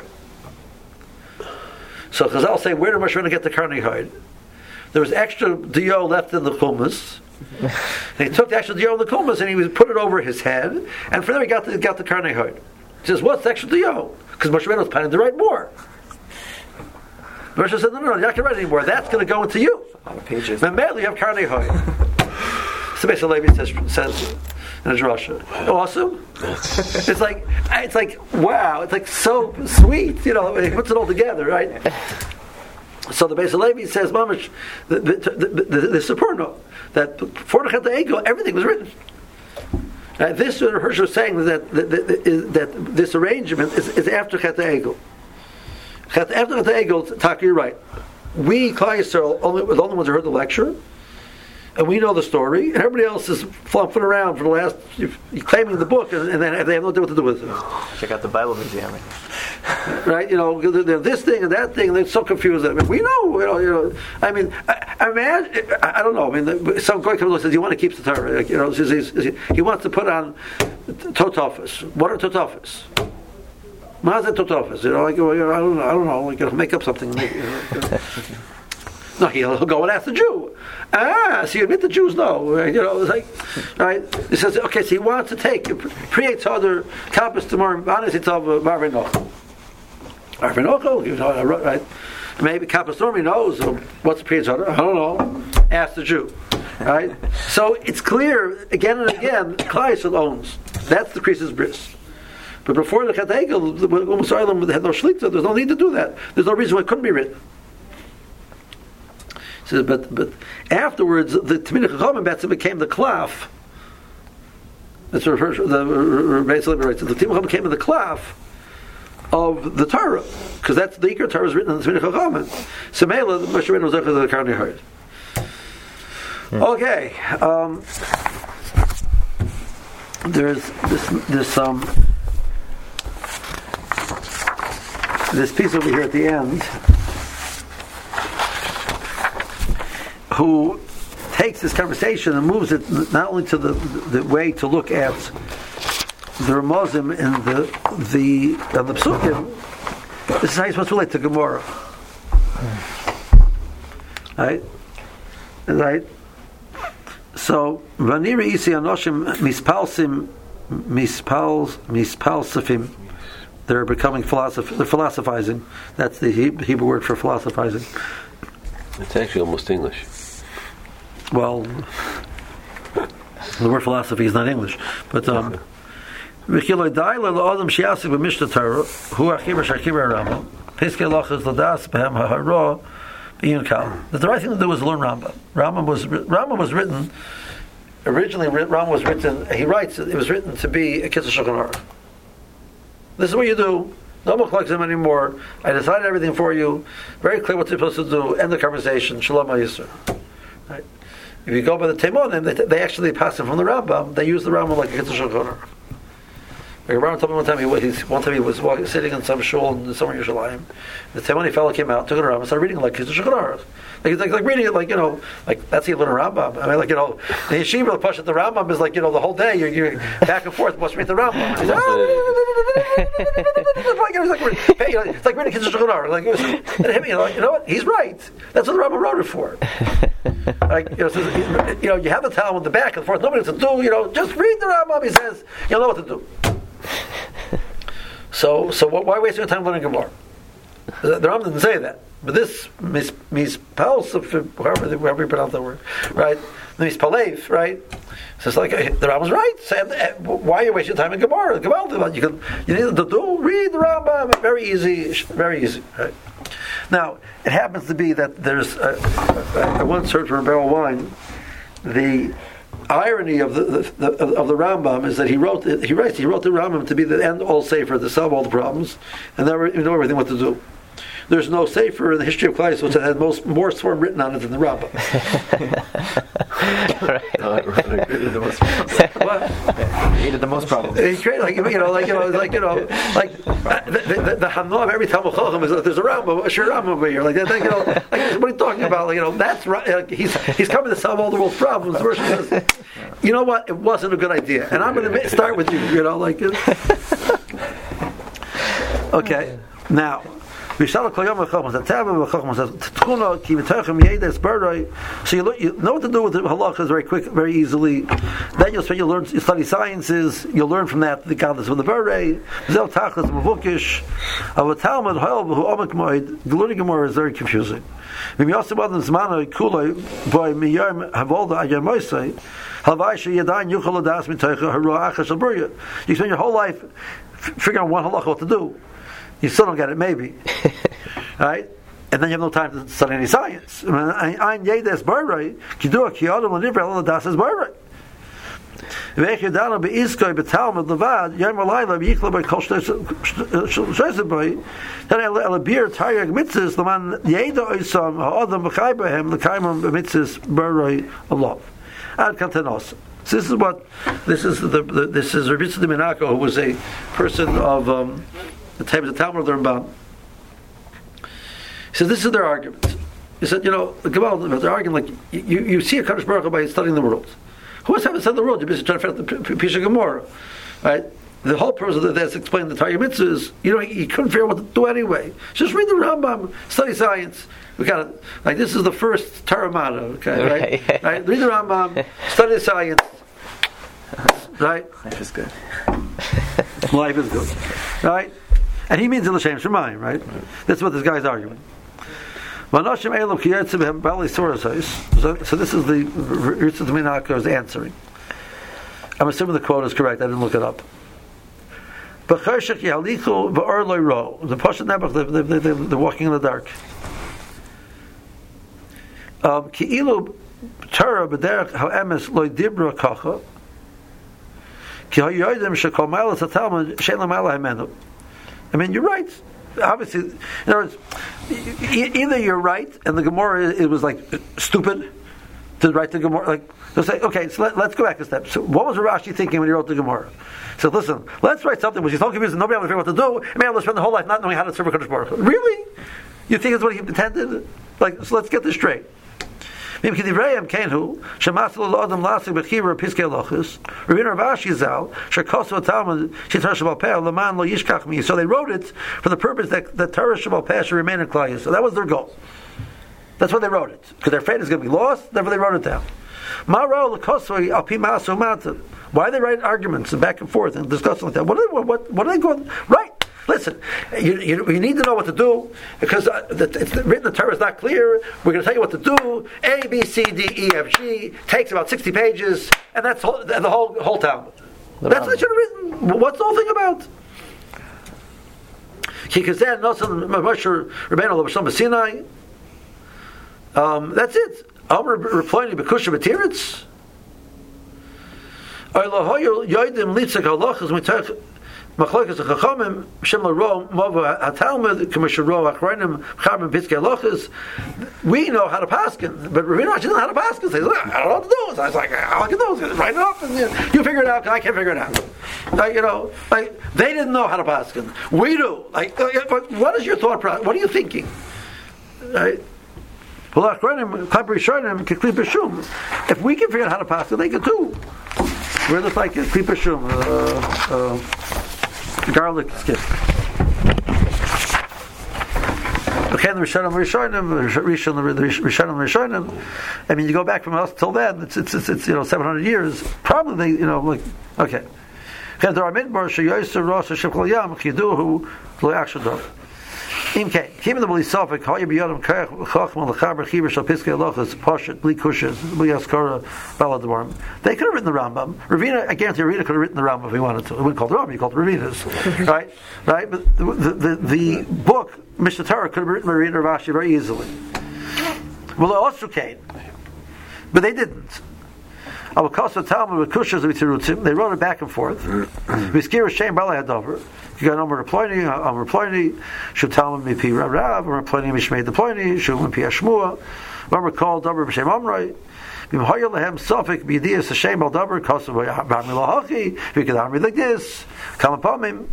Speaker 1: So Chazal say, where did Moshe Rabbeinu get the Karnei Hod? There was extra dio left in the chumas. And he took the extra dio in the chumas and he was put it over his head, and from there he got the got the Karnei Hod. He says, what's the extra dio? Because Moshe Rabbeinu was planning to write more. Moshe said, no, no, no, you're not going to write anymore. That's going to go into you.
Speaker 4: A lot of pages.
Speaker 1: And immediately you have Karnei Hod. So basically Levi says, says in a drasha, awesome. It's like it's like wow. It's like so sweet. You know, he puts it all together, right? So the Beis Levi says, Mamash, the the the, the, the Sephorno, that before the Chet Egel, everything was written. Uh, this Hirsch was saying that that, that, is, that this arrangement is, is after Chet Egel. After Chet Egel, Taka, you're right. We Klal Yisrael only the only ones who heard the lecture, and we know the story, and everybody else is flumping around for the last, claiming the book, and, and then they have no idea what to do with it.
Speaker 4: Check out the Bible Museum.
Speaker 1: Right, you know, they're this thing and that thing, and they're so confused. I mean, we know, you know, you know. I mean, I, I imagine, I, I don't know. I mean, some guy comes along and says, "You want to keep the Torah?" Like, you know, says, he's, he's, he wants to put on totofis. What are totofis? What is totofis? You know, like, you know, I don't know. I don't know. Like, you know, make up something. Make, you know, you know. No, he'll go and ask the Jew. Ah, so you admit the Jews know, right? You know, it's like, right? He says, okay, so he wants to take creates other campus tomorrow. Honestly, it's of Marvin Ochel. Marvin Ochel, you know, right? Maybe Kappas Normie knows what's the creates other. I don't know. Ask the Jew, right? So it's clear again and again. Klal Yisrael owns. That's the Krisis Bris. But before the Chet Egel, the Umas Olam had no shlita. There's no need to do that. There's no reason why it couldn't be written. So, but but afterwards, the Tamid Chachamim Betzim became the klaf. That's what the basically writes. The Tamid Chachamim became the klaf of the Torah, because that's the Iker Torah is written in the Tamid Chachamim. So Mela, the Moshe Rabbeinu was after the Karnei Hod. Okay, um, there's this this um this piece over here at the end, who takes this conversation and moves it not only to the the way to look at the Ramazim and the the uh, the Psukim. This is how you're supposed to relate to Gemara, right? Right. So Vanira Isi Anoshim Mispalsim Mispals Mispalsifim. They're becoming philosoph- they're philosophizing. That's the Hebrew word for philosophizing.
Speaker 3: It's actually almost English.
Speaker 1: Well, the word philosophy is not English, but um, the right thing to do was learn Rambam. Rambam was Rambam was written originally. Rambam was written. He writes it was written to be a Kitzur Shulchan Aruch. This is what you do. No more collects them anymore. I decided everything for you. Very clear what you're supposed to do. End the conversation. Shalom Yisrael. Right. If you go by the Teimonim, they, they actually pass it from the Rambam. They use the Rambam like a Kitzur Shulchan Aruch. Like Rambam told me one time, he, he, one time he was walking, sitting in some shul in somewhere in Yerushalayim. The Teimoni fellow came out, took it around, and started reading it like Kitzur Shulchan Aruch. Like, like, like reading it like, you know, like that's even a Rambam. I mean, like, you know, the yeshiva, the push at the Rambam is like, you know, the whole day you're, you're back and forth, must read the Rambam. He's like, it's like reading Kitzur Shulchan Aruch. Like, it was, and him, you know, you know what? He's right. That's what the Rambam wrote it for. Like, you know, so, you know, you have the Talmud, the back and forth, nobody has to do, you know, just read the Rambam, he says, you'll know what to do. So, so why waste your time learning Gemara? The Rambam didn't say that, but this mis mispals, however however you pronounce that word, right? Mispalev, right? So it's like the Rambam's right. Say, why are you wasting time in Gemara? Gemara, you can you need to do read the Rambam. Very easy, very easy. Right? Now it happens to be that there's a, I once heard from Rebel Wine the irony of the, the, the of the Rambam is that he wrote he writes he wrote the Rambam to be the end all safer to solve all the problems and never you know everything what to do. there's no sefer in the history of Klal Yisrael that had most more swarm written on it than the Rambam.
Speaker 2: Right.
Speaker 3: Uh, right.
Speaker 4: The most
Speaker 1: What?
Speaker 4: hated the most problems.
Speaker 1: It's great, like you know, like you know, like you know, like uh, the the, the Hanoah of every Talmud Chacham is that there's a Rambam, a Shir Rambam over here, like that. You know, like, what are you talking about? Like, you know, that's right. Like, he's he's coming to solve all the world's problems. Versus, you know what? It wasn't a good idea, and I'm going to start with you. You know, like. Uh, okay, now. So you, look, you know what to do with the halachas very quick, very easily. Then you'll spend, you'll learn, you study sciences. You'll learn from that the godless of the beret. Zel tachlis mavukish. Our Talmud ha'el who omek moed. The learning Gemara is very confusing. V'im yosem adam zmano kulay by miyam havolda ayamoisay. Havai sheyadayin yuchol adas mitoicha haroach hashaburya. You spend your whole life figuring out one halacha what to do. You still don't get it, maybe. Right? And then you have no time to study any science. Ein yedes barrei, kidua ki adam l'nivra l'das es barrei. V'ech yadanu be'izkoi be'talmud levad, yom alayla b'yichla b'kol shesed b'y, then elabir taryag mitzvahs, l'man yeda oisam ha'adam b'chai b'hem, l'kaimam b'mitzvahs barrei alav. Ad kantanos. So this is what, this is the, the this is Rabbi Yitzchak Minako, who was a person of, um, the time of the Talmud of the Ramban. He says this is their argument. He said, you know, the Gemara, they're arguing like you, you see a Kadosh Baruch Hu by studying the world. Who has to study the world? You're busy trying to figure out the Pisha Gemara, right? The whole purpose of that's explaining the Torah mitzvahs. You know, you couldn't figure out what to do anyway. Just read the Rambam, study science. We got it. Like this is the first Torah motto, okay? Right? Right? Right? Read the Rambam, study science. Right?
Speaker 4: Life is good.
Speaker 1: Life is good. Right? And he means in l'shem shemayim, right? That's what this guy's arguing. So, so this is the Yitzchak Minako is answering. I'm assuming the quote is correct. I didn't look it up. The Pashat Nebuch, they're walking in the dark. Ki'ilu Torah b'derech ha'emes loy dibra kacha ki ha'yodim shekol ma'alas ha'talmud she'en l'ma'ala ha'menu. I mean, you're right. Obviously, in other words, either you're right, and the Gemara it was like stupid to write the Gemara. Like they'll say, okay, so let, let's go back a step. So, what was Rashi thinking when he wrote the Gemara? So, listen, let's write something which is so confusing, nobody will figure out what to do, and maybe I'll spend the whole life not knowing how to serve a Kadosh Baruch Hu. Really? You think that's what he intended? Like, so let's get this straight. Rabbi Rav Ashi Zal, so they wrote it for the purpose that the Torah Shabbat Peh should remain in Klal Yisrael. So that was their goal. That's why they wrote it, because their faith is going to be lost. Therefore, they wrote it down. Why they write arguments and back and forth and discussing like that? What are they, what, what are they going? Right. Listen, you, you, you need to know what to do because uh, the, it's written the Torah is not clear. We're going to tell you what to do. A, B, C, D, E, F, G takes about sixty pages, and that's whole, the whole whole Talmud. That's what they should have written. What's the whole thing about? Um, that's it. Amr replying to Bekusha B'Tiritz. Machlokas Chachamim Shem LaRo Mova HaTalmud Commission Ro Achronim Charmim Pitzkei Lochas. We know how to paskin, but Ravina doesn't know how to paskin. Says, I don't know what to do. So I was like, all I can do is write it up, and you, know, you figure it out. Cause I can't figure it out. Like, you know, like they didn't know how to paskin. We do. Like, what is your thought process? What are you thinking? Right? If we can figure out how to paskin, they can too. We're just like a klipa shum, uh, uh, garlic skip. Okay, the Rishonim, Rishonim, Rishonim, Rishonim. I mean, you go back from us till then. It's it's it's, it's you know seven hundred years. Probably you know like okay. Okay, there are midbar sheyoyser rosh shekol yam chiduhu lo yachshadov. Imke, keep the Belisofik, how you be on Chachman, the Chaber, Chiber, Shapiske, Lochas, Poshet, Bli Kushes, Bli Yaskara, Baladwarm. They could have written the Rambam. Ravina, I guarantee Ravina could have written the Rambam if he wanted to. He wouldn't call it the Rambam, he called it Ravina's. Right? Right? But the, the, the, the book, Mishnah Torah, could have written Ravina Rav Ashi very easily. Well, they also came. But they didn't. Al Kosa Talmud with Kushas with Tirutzim. They wrote it back and forth. We scare Shem Bala had over. You got Omer Ploini, Omer Ploini, Shu Talmud Mipi Rav Rav, Omer Ploini Mishmei the Ploini, Shu Mipi Ashmua, Omer called Dover B'Shem Omrei. Bim Hoyel Lehem Sofik B'Yidiyas Hashem Al Dover Kosa B'Ami Lahachi. If you could arm me like this, come upon him.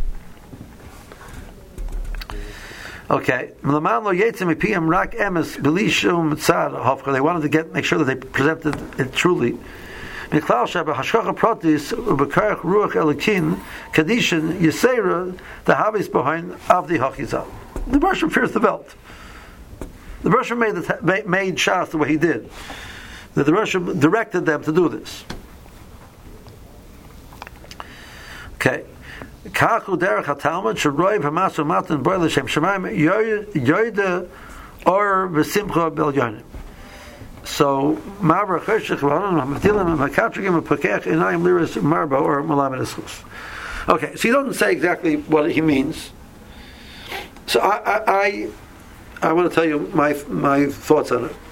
Speaker 1: Okay, they wanted to get make sure that they presented it truly. The Russian fears the belt. The Russian made the, made Shas the way he did. That the Russian directed them to do this. Okay. Kachu derech haTalmud shroiv hamasu matan boy l'shem shemaim yoyde or v'simcha bel yonim. So ma'avar cheshach v'hanon ha'matilim ha'makatrigim ha'pekech inayim liris marba or malamed eschus. Okay, so he doesn't say exactly what he means. So I I I, I want to tell you my my thoughts on it.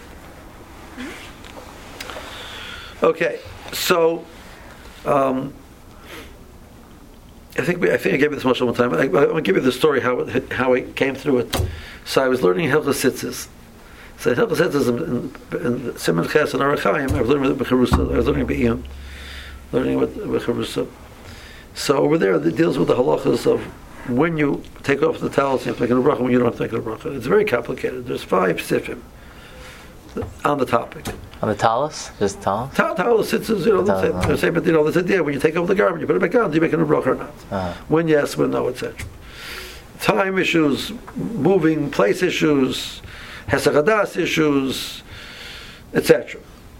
Speaker 1: Okay, so. Um, I think we, I think I gave you this much one time. I, I'm going to give you the story how it, how I came through it. So I was learning Hilchos Tzitzis. So Hilchos Tzitzis in, in Siman Ches and Arachayim. I was learning with Becharusa. I was learning Be'iyam. Learning with Becharusa. So over there, it deals with the halachas of when you take off the towels, you have to make a bracha. When you don't have to make a bracha, it's very complicated. There's five sifim on the topic.
Speaker 2: On the talus? Just talus?
Speaker 1: Ta- talus, tzitzis, you know, the same, the same, but you know, this idea, when you take off the garment, you put it back on, do you make it a bracha or not? Uh-huh. When yes, when no, et cetera. Time issues, moving place issues, hesach hadas issues, et cetera.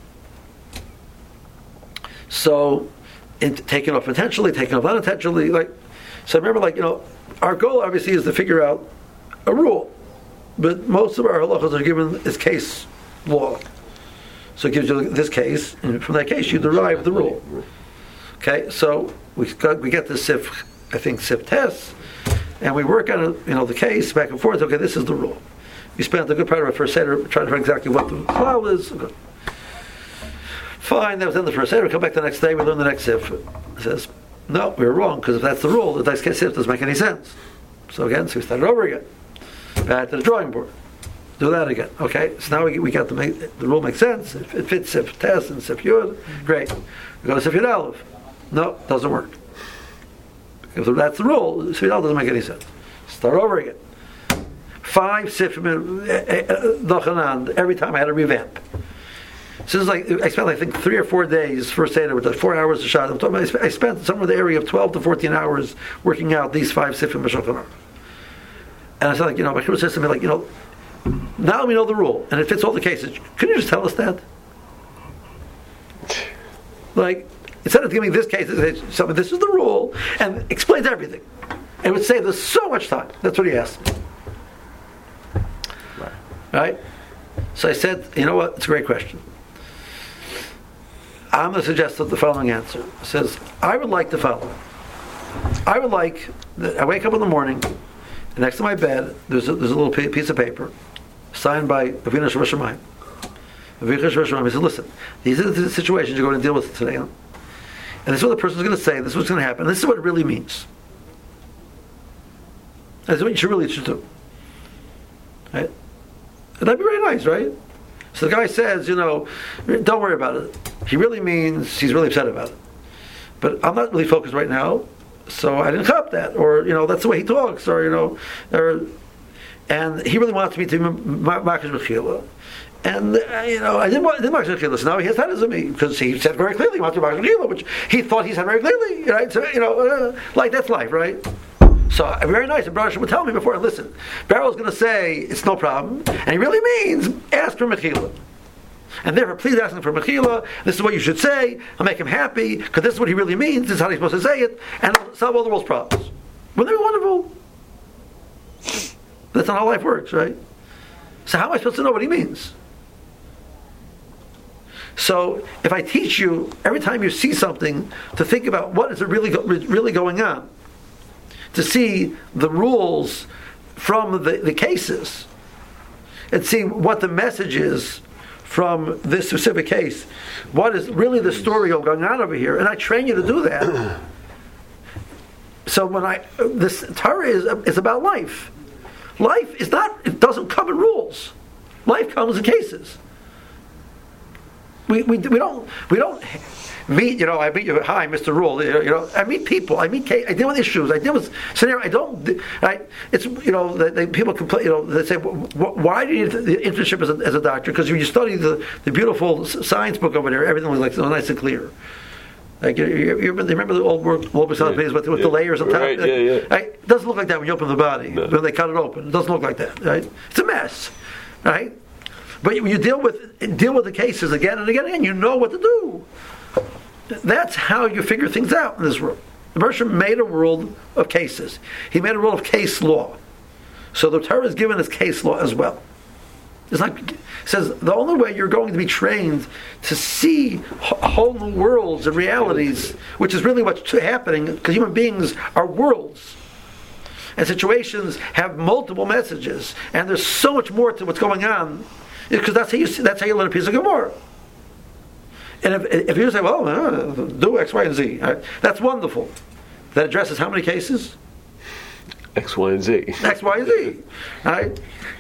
Speaker 1: So, in, taking off intentionally, taking off unintentionally, like, so remember, like, you know, our goal obviously is to figure out a rule, but most of our halachas are given as case law. So it gives you this case, and from that case you derive the rule. Okay, so we got, we get the sif, I think sif test, and we work on it, you know, the case back and forth. Okay, this is the rule. We spent a good part of our first seder trying to find exactly what the law is. Okay. Fine, that was in the first seder. We come back the next day, we learn the next sif. It says, no, we were wrong, because if that's the rule, the next sif doesn't make any sense. So again, so we started over again. Back to the drawing board. Do that again. Okay, so now we, we got to make the rule make sense. It, it fits Sif Tes and Sif Yud. Great. We go to Sif Yud Aleph. No, doesn't work. If that's the rule, Sif Yud Aleph doesn't make any sense. Start over again. Five Sif Dochanan. Every time I had to revamp. So this is like I spent I think three or four days first day with like four hours of shot. I'm talking about, I spent somewhere in the area of twelve to fourteen hours working out these five Sifim B'Shulchan. And I said, like, you know, my crew says to me, like, you know, now we know the rule, and it fits all the cases. Could you just tell us that? Like, instead of giving this case, something, this is the rule, and explains everything. And it would save us so much time. That's what he asked me. Right. Right? So I said, you know what? It's a great question. I'm going to suggest the following answer. It says, I would like to follow. I would like, that I wake up in the morning, and next to my bed, there's a, there's a little piece of paper, signed by Avinu Shemashayim. Avinu Shemashayim. He said, listen, these are the situations you're going to deal with today. And this is what the person is going to say, this is what's going to happen, and this is what it really means. This is what you should really should do. Right? And that'd be very nice, right? So the guy says, you know, don't worry about it. He really means, he's really upset about it. But I'm not really focused right now, so I didn't cop that. Or, you know, that's the way he talks, or, you know, or... And he really wants me to Makish Mechila. And, uh, you know, I didn't want to Makish Mechila. So now he has that as me. Because he said very clearly he wants to Makish Mechila, which he thought he said very clearly. Right? So, you know, uh, like, that's life, right? So, uh, very nice. And Baruch would tell me before, listen, Barrow's going to say, it's no problem. And he really means, ask for Mechila. And therefore, please ask him for Mechila. This is what you should say. I'll make him happy. Because this is what he really means. This is how he's supposed to say it. And it'll solve all the world's problems. Wouldn't that be wonderful? That's not how life works, right? So how am I supposed to know what he means? So if I teach you, every time you see something, to think about what is it really, go, really going on, to see the rules from the, the cases, and see what the message is from this specific case, what is really the story going on over here, and I train you to do that. So when I this Torah is is about life. Life is not. It doesn't come in rules. Life comes in cases. We we we don't we don't meet. You know, I meet you. Hi, Mister Rule. You know, I meet people. I meet. I deal with issues. I deal with scenario. I don't. I. It's you know. They, they, people complain. You know, they say, why do you need the internship as a, as a doctor? Because when you study the the beautiful science book over there, everything was like so nice and clear. Like you, you, you remember the old work, Wolber's yeah, pages with, with yeah. the layers on top.
Speaker 3: Right, yeah, yeah.
Speaker 1: Right? It doesn't look like that when you open the body. No. When they cut it open, it doesn't look like that. Right? It's a mess, right? But when you deal with deal with the cases again and again and again, you know what to do. That's how you figure things out in this world. The Bershom made a world of cases. He made a world of case law. So the Torah is given as case law as well. It's like it says the only way you're going to be trained to see whole new worlds and realities, which is really what's happening, because human beings are worlds, and situations have multiple messages, and there's so much more to what's going on, because that's how you see, that's how you learn a piece of Gemara. And if, if you say, well, uh, do X, Y, and Z, right? That's wonderful. That addresses how many cases?
Speaker 3: X, Y, and Z.
Speaker 1: X, Y, and Z. Right?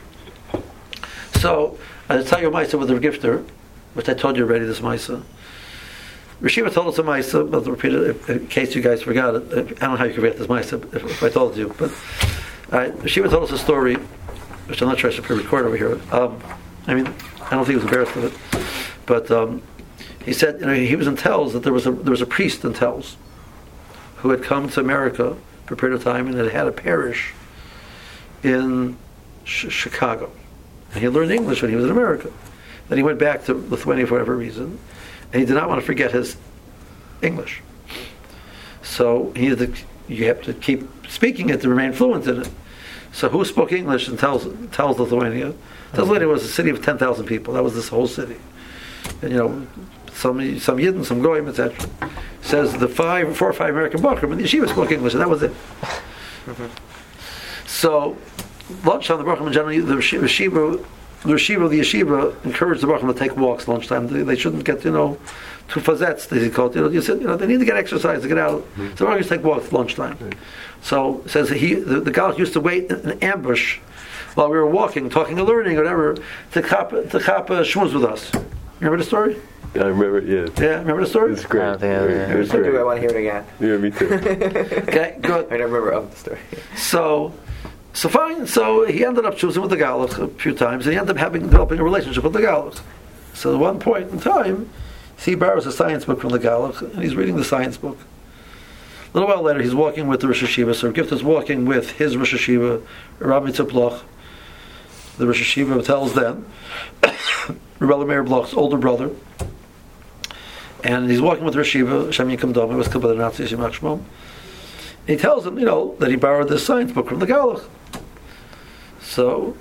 Speaker 1: So, I'll tell you a Maisa with the Gifter, which I told you already, this Maisa. Rishiva told us a Maisa, but I'll repeat it in case you guys forgot it. I don't know how you could forget this Maisa if, if I told you. But uh, Rishiva told us a story, which I'm not sure I should pre-record over here. Um, I mean, I don't think he was embarrassed of it. But um, he said, you know, he was in Telz, that there was a there was a priest in Telz who had come to America for a period of time and had had a parish in sh- Chicago. And he learned English when he was in America. Then he went back to Lithuania for whatever reason, and he did not want to forget his English. So he had to, you have to keep speaking it to remain fluent in it. So who spoke English in Telz, Telz Lithuania? Telz Lithuania was a city of ten thousand people. That was this whole city. And you know, some some Yidden, some Goyim, et cetera. Says the five, four or five American Bachrim and the yeshiva spoke English, and that was it. Mm-hmm. So lunchtime, the Bachrim generally, the yeshiva, the yeshiva, the yeshiva encouraged the Bachrim to take walks lunchtime. They, they shouldn't get, you know, too fazetz, they call it. You know, you said, you know, they need to get exercise to get out. Mm-hmm. So the Bachrim take walks lunchtime. Mm-hmm. So it says he, the, the guys used to wait in an ambush while we were walking, talking and learning, or whatever, to chop to chop uh, shmuz with us. Remember the story?
Speaker 3: Yeah, I remember it, yeah.
Speaker 1: Yeah, remember the story?
Speaker 3: It's great.
Speaker 2: I don't think I, yeah.
Speaker 3: It was
Speaker 4: I
Speaker 3: great.
Speaker 4: do. I want to hear it again.
Speaker 3: Yeah, me too.
Speaker 1: Okay, good.
Speaker 4: I don't remember of the story.
Speaker 1: So, so fine. So he ended up choosing with the Galach a few times, and he ended up having developing a relationship with the Galach. So at one point in time, he borrows a science book from the Galach, and he's reading the science book. A little while later, he's walking with the Rosh Hashiva. So Gift is walking with his Rosh Hashiva, Rabbi Tziploch. The Rosh Hashiva tells them, Rebbe Meir Bloch's older brother, and he's walking with Rosh Hashiva, Shem Yikom Dom, was killed by the Nazis, Yimach Shmom. He tells him, you know, that he borrowed this science book from the Galach. So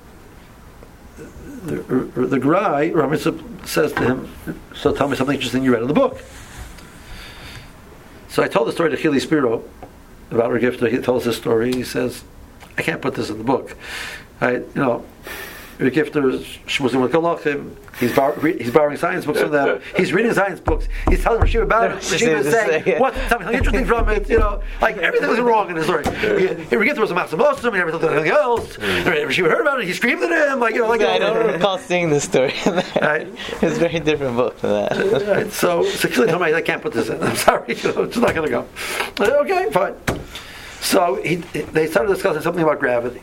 Speaker 1: the, the, the Grai, Rabbi Tzip, says to him, so tell me something interesting you read in the book. So I told the story to Chili Spiro about Regifta. He tells this story. He says, I can't put this in the book. I, you know, Regifta was in with Galachim. He's, bar- he's borrowing science books from them. He's reading science books. He's telling Rashiva about it. Rashiva is saying, what, something interesting from it, you know, like everything was wrong in the story. Regifta was a massive Muslim and everything else. Rashiva heard about it, he screamed at him, like, you know, like.
Speaker 2: Yeah, I don't recall seeing the story.
Speaker 1: Right.
Speaker 2: It's a very different book than that.
Speaker 1: Right. So, so clearly told me I can't put this in. I'm sorry, you know, it's not going to go. Okay, fine. So he, they started discussing something about gravity.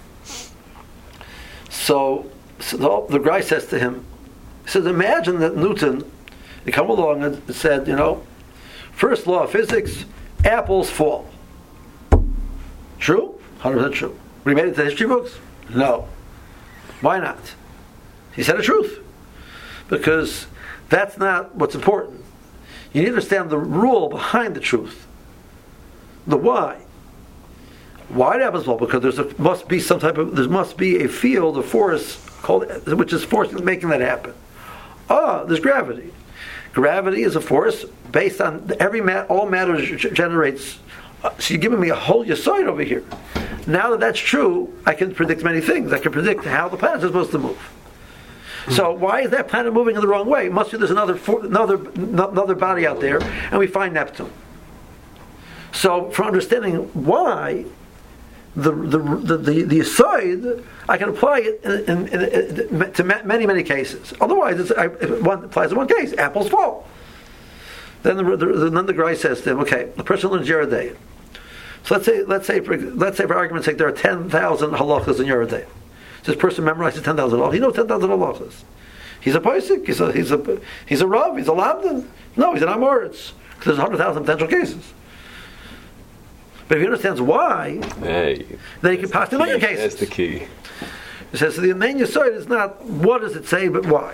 Speaker 1: So, so the, the guy says to him, he says, imagine that Newton, he come along and said, you know, first law of physics, apples fall. True? one hundred percent true. But he made it to history books? No. Why not? He said the truth. Because that's not what's important. You need to understand the rule behind the truth. The why. Why it happens? Well, because there's a, must be some type of there must be a field, a force called which is forcing making that happen. Ah, there's gravity. Gravity is a force based on every mat. All matter g- generates. Uh, so you're giving me a whole yesod over here. Now that that's true, I can predict many things. I can predict how the planet is supposed to move. So why is that planet moving in the wrong way? It must be there's another for, another another body out there, and we find Neptune. So for understanding why the the the the, the aside, I can apply it in, in, in, in, to many many cases. Otherwise, it's, I, it one applies in one case. Apples fall. Then the, the, then the guy says to him, "Okay, the person learns Yeridei. So let's say let's say for, let's say for argument's sake there are ten thousand halachas in Yeridei. So this person memorizes ten thousand halachas. He knows ten thousand halachas. He's a posik. He's a he's a he's a rav. He's a lamdan. No, he's an amoritz. Because there's a hundred thousand potential cases. But if he understands why,
Speaker 3: hey,
Speaker 1: then he can pass the million cases.
Speaker 3: That's the key.
Speaker 1: He says, so the main yesod is not what does it say, but why.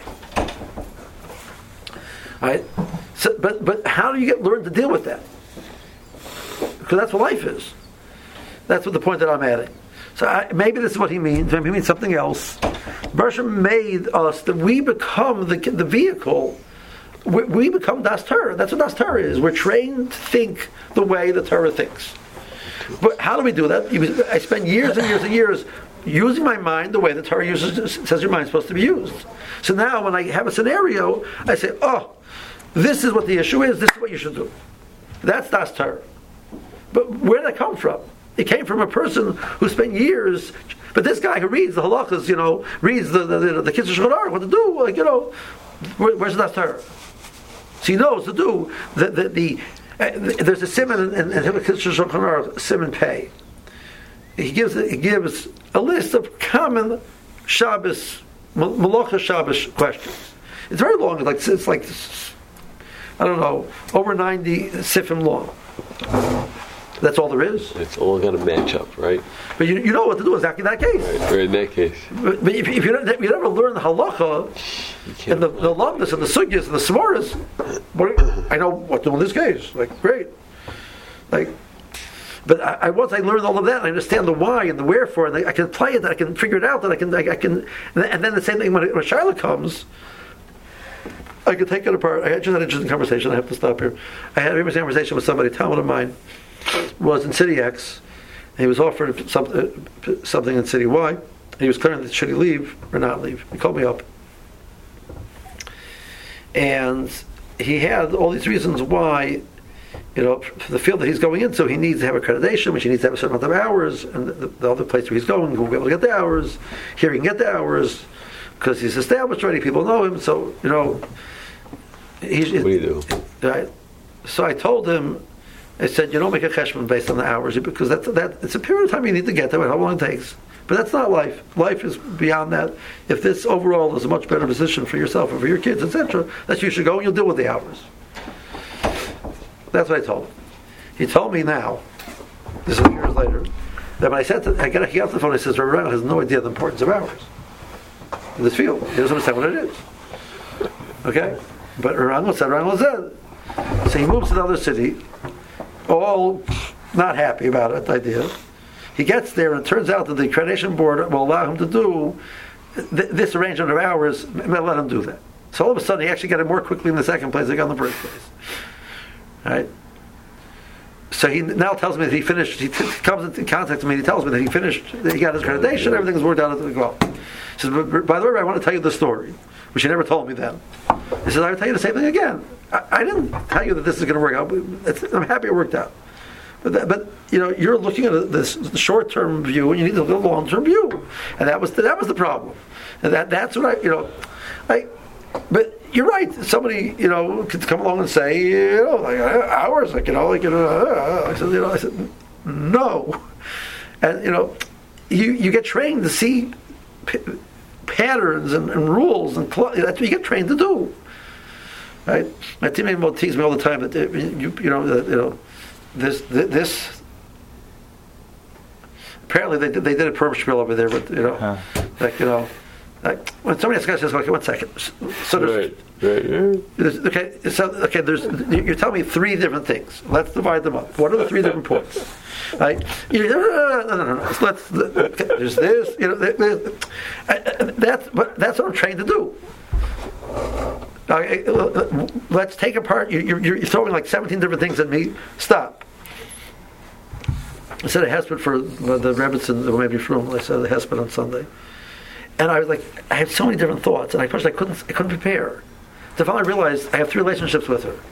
Speaker 1: Right? So, but but how do you get learn to deal with that? Because that's what life is. That's what the point that I'm adding. So I, maybe this is what he means. Maybe he means something else. Bershom made us that we become the the vehicle. We, we become Das Torah. That's what Das Torah is. We're trained to think the way the Torah thinks. But how do we do that? I spend years and years and years using my mind the way the Torah uses, says your mind's supposed to be used. So now when I have a scenario, I say, oh, this is what the issue is, this is what you should do. That's Das Torah. But where did that come from? It came from a person who spent years, but this guy who reads the halachas, you know, reads the the, the, the kids of Shulchan Aruch, what to do, like, you know, where, where's the Das Torah? So he knows to do the, the, the Uh, there's a simon in Shulchan Simon Pei. He gives he gives a list of common Shabbos Malacha Shabbos questions. It's very long. It's like it's like I don't know, over ninety sifim long. That's all there is.
Speaker 3: It's all got to match up, right?
Speaker 1: But you, you know what to do exactly in that case.
Speaker 3: Right, right in that case.
Speaker 1: But, but if, if you, don't, you never learn the halacha and the, the lumdus and the sugyas and the smaras, I know what to do in this case. Like, great. Like, but I, I once I learned all of that, I understand the why and the wherefore, and I, I can apply it, that I can figure it out, that I can, I, I can, and then the same thing when, when Shiloh comes, I can take it apart. I just had an interesting conversation. I have to stop here. I had an interesting conversation with somebody, a Talmud of mine, was in City X, and he was offered some, uh, something in City Y. He was clearing, should he leave or not leave? He called me up, and he had all these reasons why, you know, for the field that he's going into, he needs to have accreditation, which he needs to have a certain amount of hours, and the, the other place where he's going, he won't be able to get the hours. Here he can get the hours because he's established already. People know him, so you know. He's,
Speaker 3: what do you do?
Speaker 1: Right. So I told him. I said, you don't make a cheshbon based on the hours, because that's, that, it's a period of time you need to get there, how long it takes. But that's not life. Life is beyond that. If this overall is a much better position for yourself and for your kids, et cetera, that you should go and you'll deal with the hours. That's what I told him. He told me now, this is years later, that when I said to, I got, he got off the phone, he says, Rabbi has no idea the importance of hours in this field. He doesn't understand what it is. Okay? But Rango said, Rango said. So he moves to another city, all not happy about it, the idea. He gets there, and it turns out that the accreditation board will allow him to do th- this arrangement of hours, let him do that. So all of a sudden, he actually got it more quickly in the second place than he got in the first place. Right? So he now tells me that he finished, he t- comes into contact with me, he tells me that he finished, that he got his accreditation, everything's worked out as well. He says, by the way, I want to tell you the story, which he never told me then. He says, I'll tell you the same thing again. I, I didn't tell you that this is going to work out, but it's, I'm happy it worked out. But, that, but you know, you're looking at a, this short-term view, and you need to look at a long-term view, and that was the, that was the problem. And that that's what I, you know, I. But you're right. Somebody, you know, could come along and say, you know, like hours, like you know, like you know. Uh, I said, you know, I said, no, and you know, you you get trained to see p- patterns and, and rules, and cl- that's what you get trained to do. Right? My teammate teases me all the time that you you know that, you know this this. Apparently they did, they did a perm spiel over there, but you know, huh. like you know. Like, when somebody asks, says, "Okay, one second." So there's,
Speaker 3: right, right, yeah.
Speaker 1: okay, so okay, there's you're telling me three different things. Let's divide them up. What are the three different points? Right? You, no, no, no, no. So let's. Okay, there's this. You know, there's, uh, that's but that's what I'm trained to do. Okay, let's take apart. You're, you're throwing like seventeen different things at me. Stop. I said a hesped for the Rebbitzin, or maybe from I said a hesped on Sunday. and I was like, I had so many different thoughts, and I first I couldn't, I couldn't prepare. So finally I realized I have three relationships with her.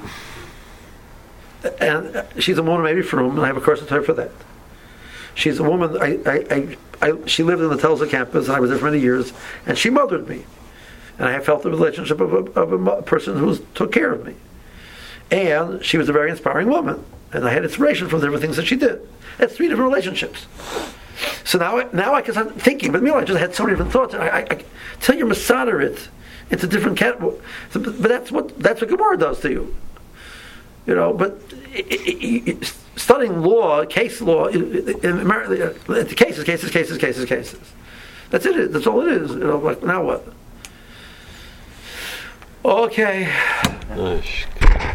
Speaker 1: And she's a woman maybe from, and I have a course to her for that. She's a woman, I, I, I, I, she lived in the Telsa campus, and I was there for many years, and she mothered me. And I felt the relationship of a, of a person who was, took care of me. And she was a very inspiring woman, and I had inspiration from the different things that she did. That's three different relationships. So now, I, now I can start thinking, but meanwhile I just had so many different thoughts. And I, I, I tell you, Masada it into different categories. So, but that's what that's what Gemara does to you. You know, but it, it, it, studying law, case law, in America, cases, cases, cases, cases, cases. That's it. That's all it is. You know, like now what? Okay.
Speaker 3: Nice.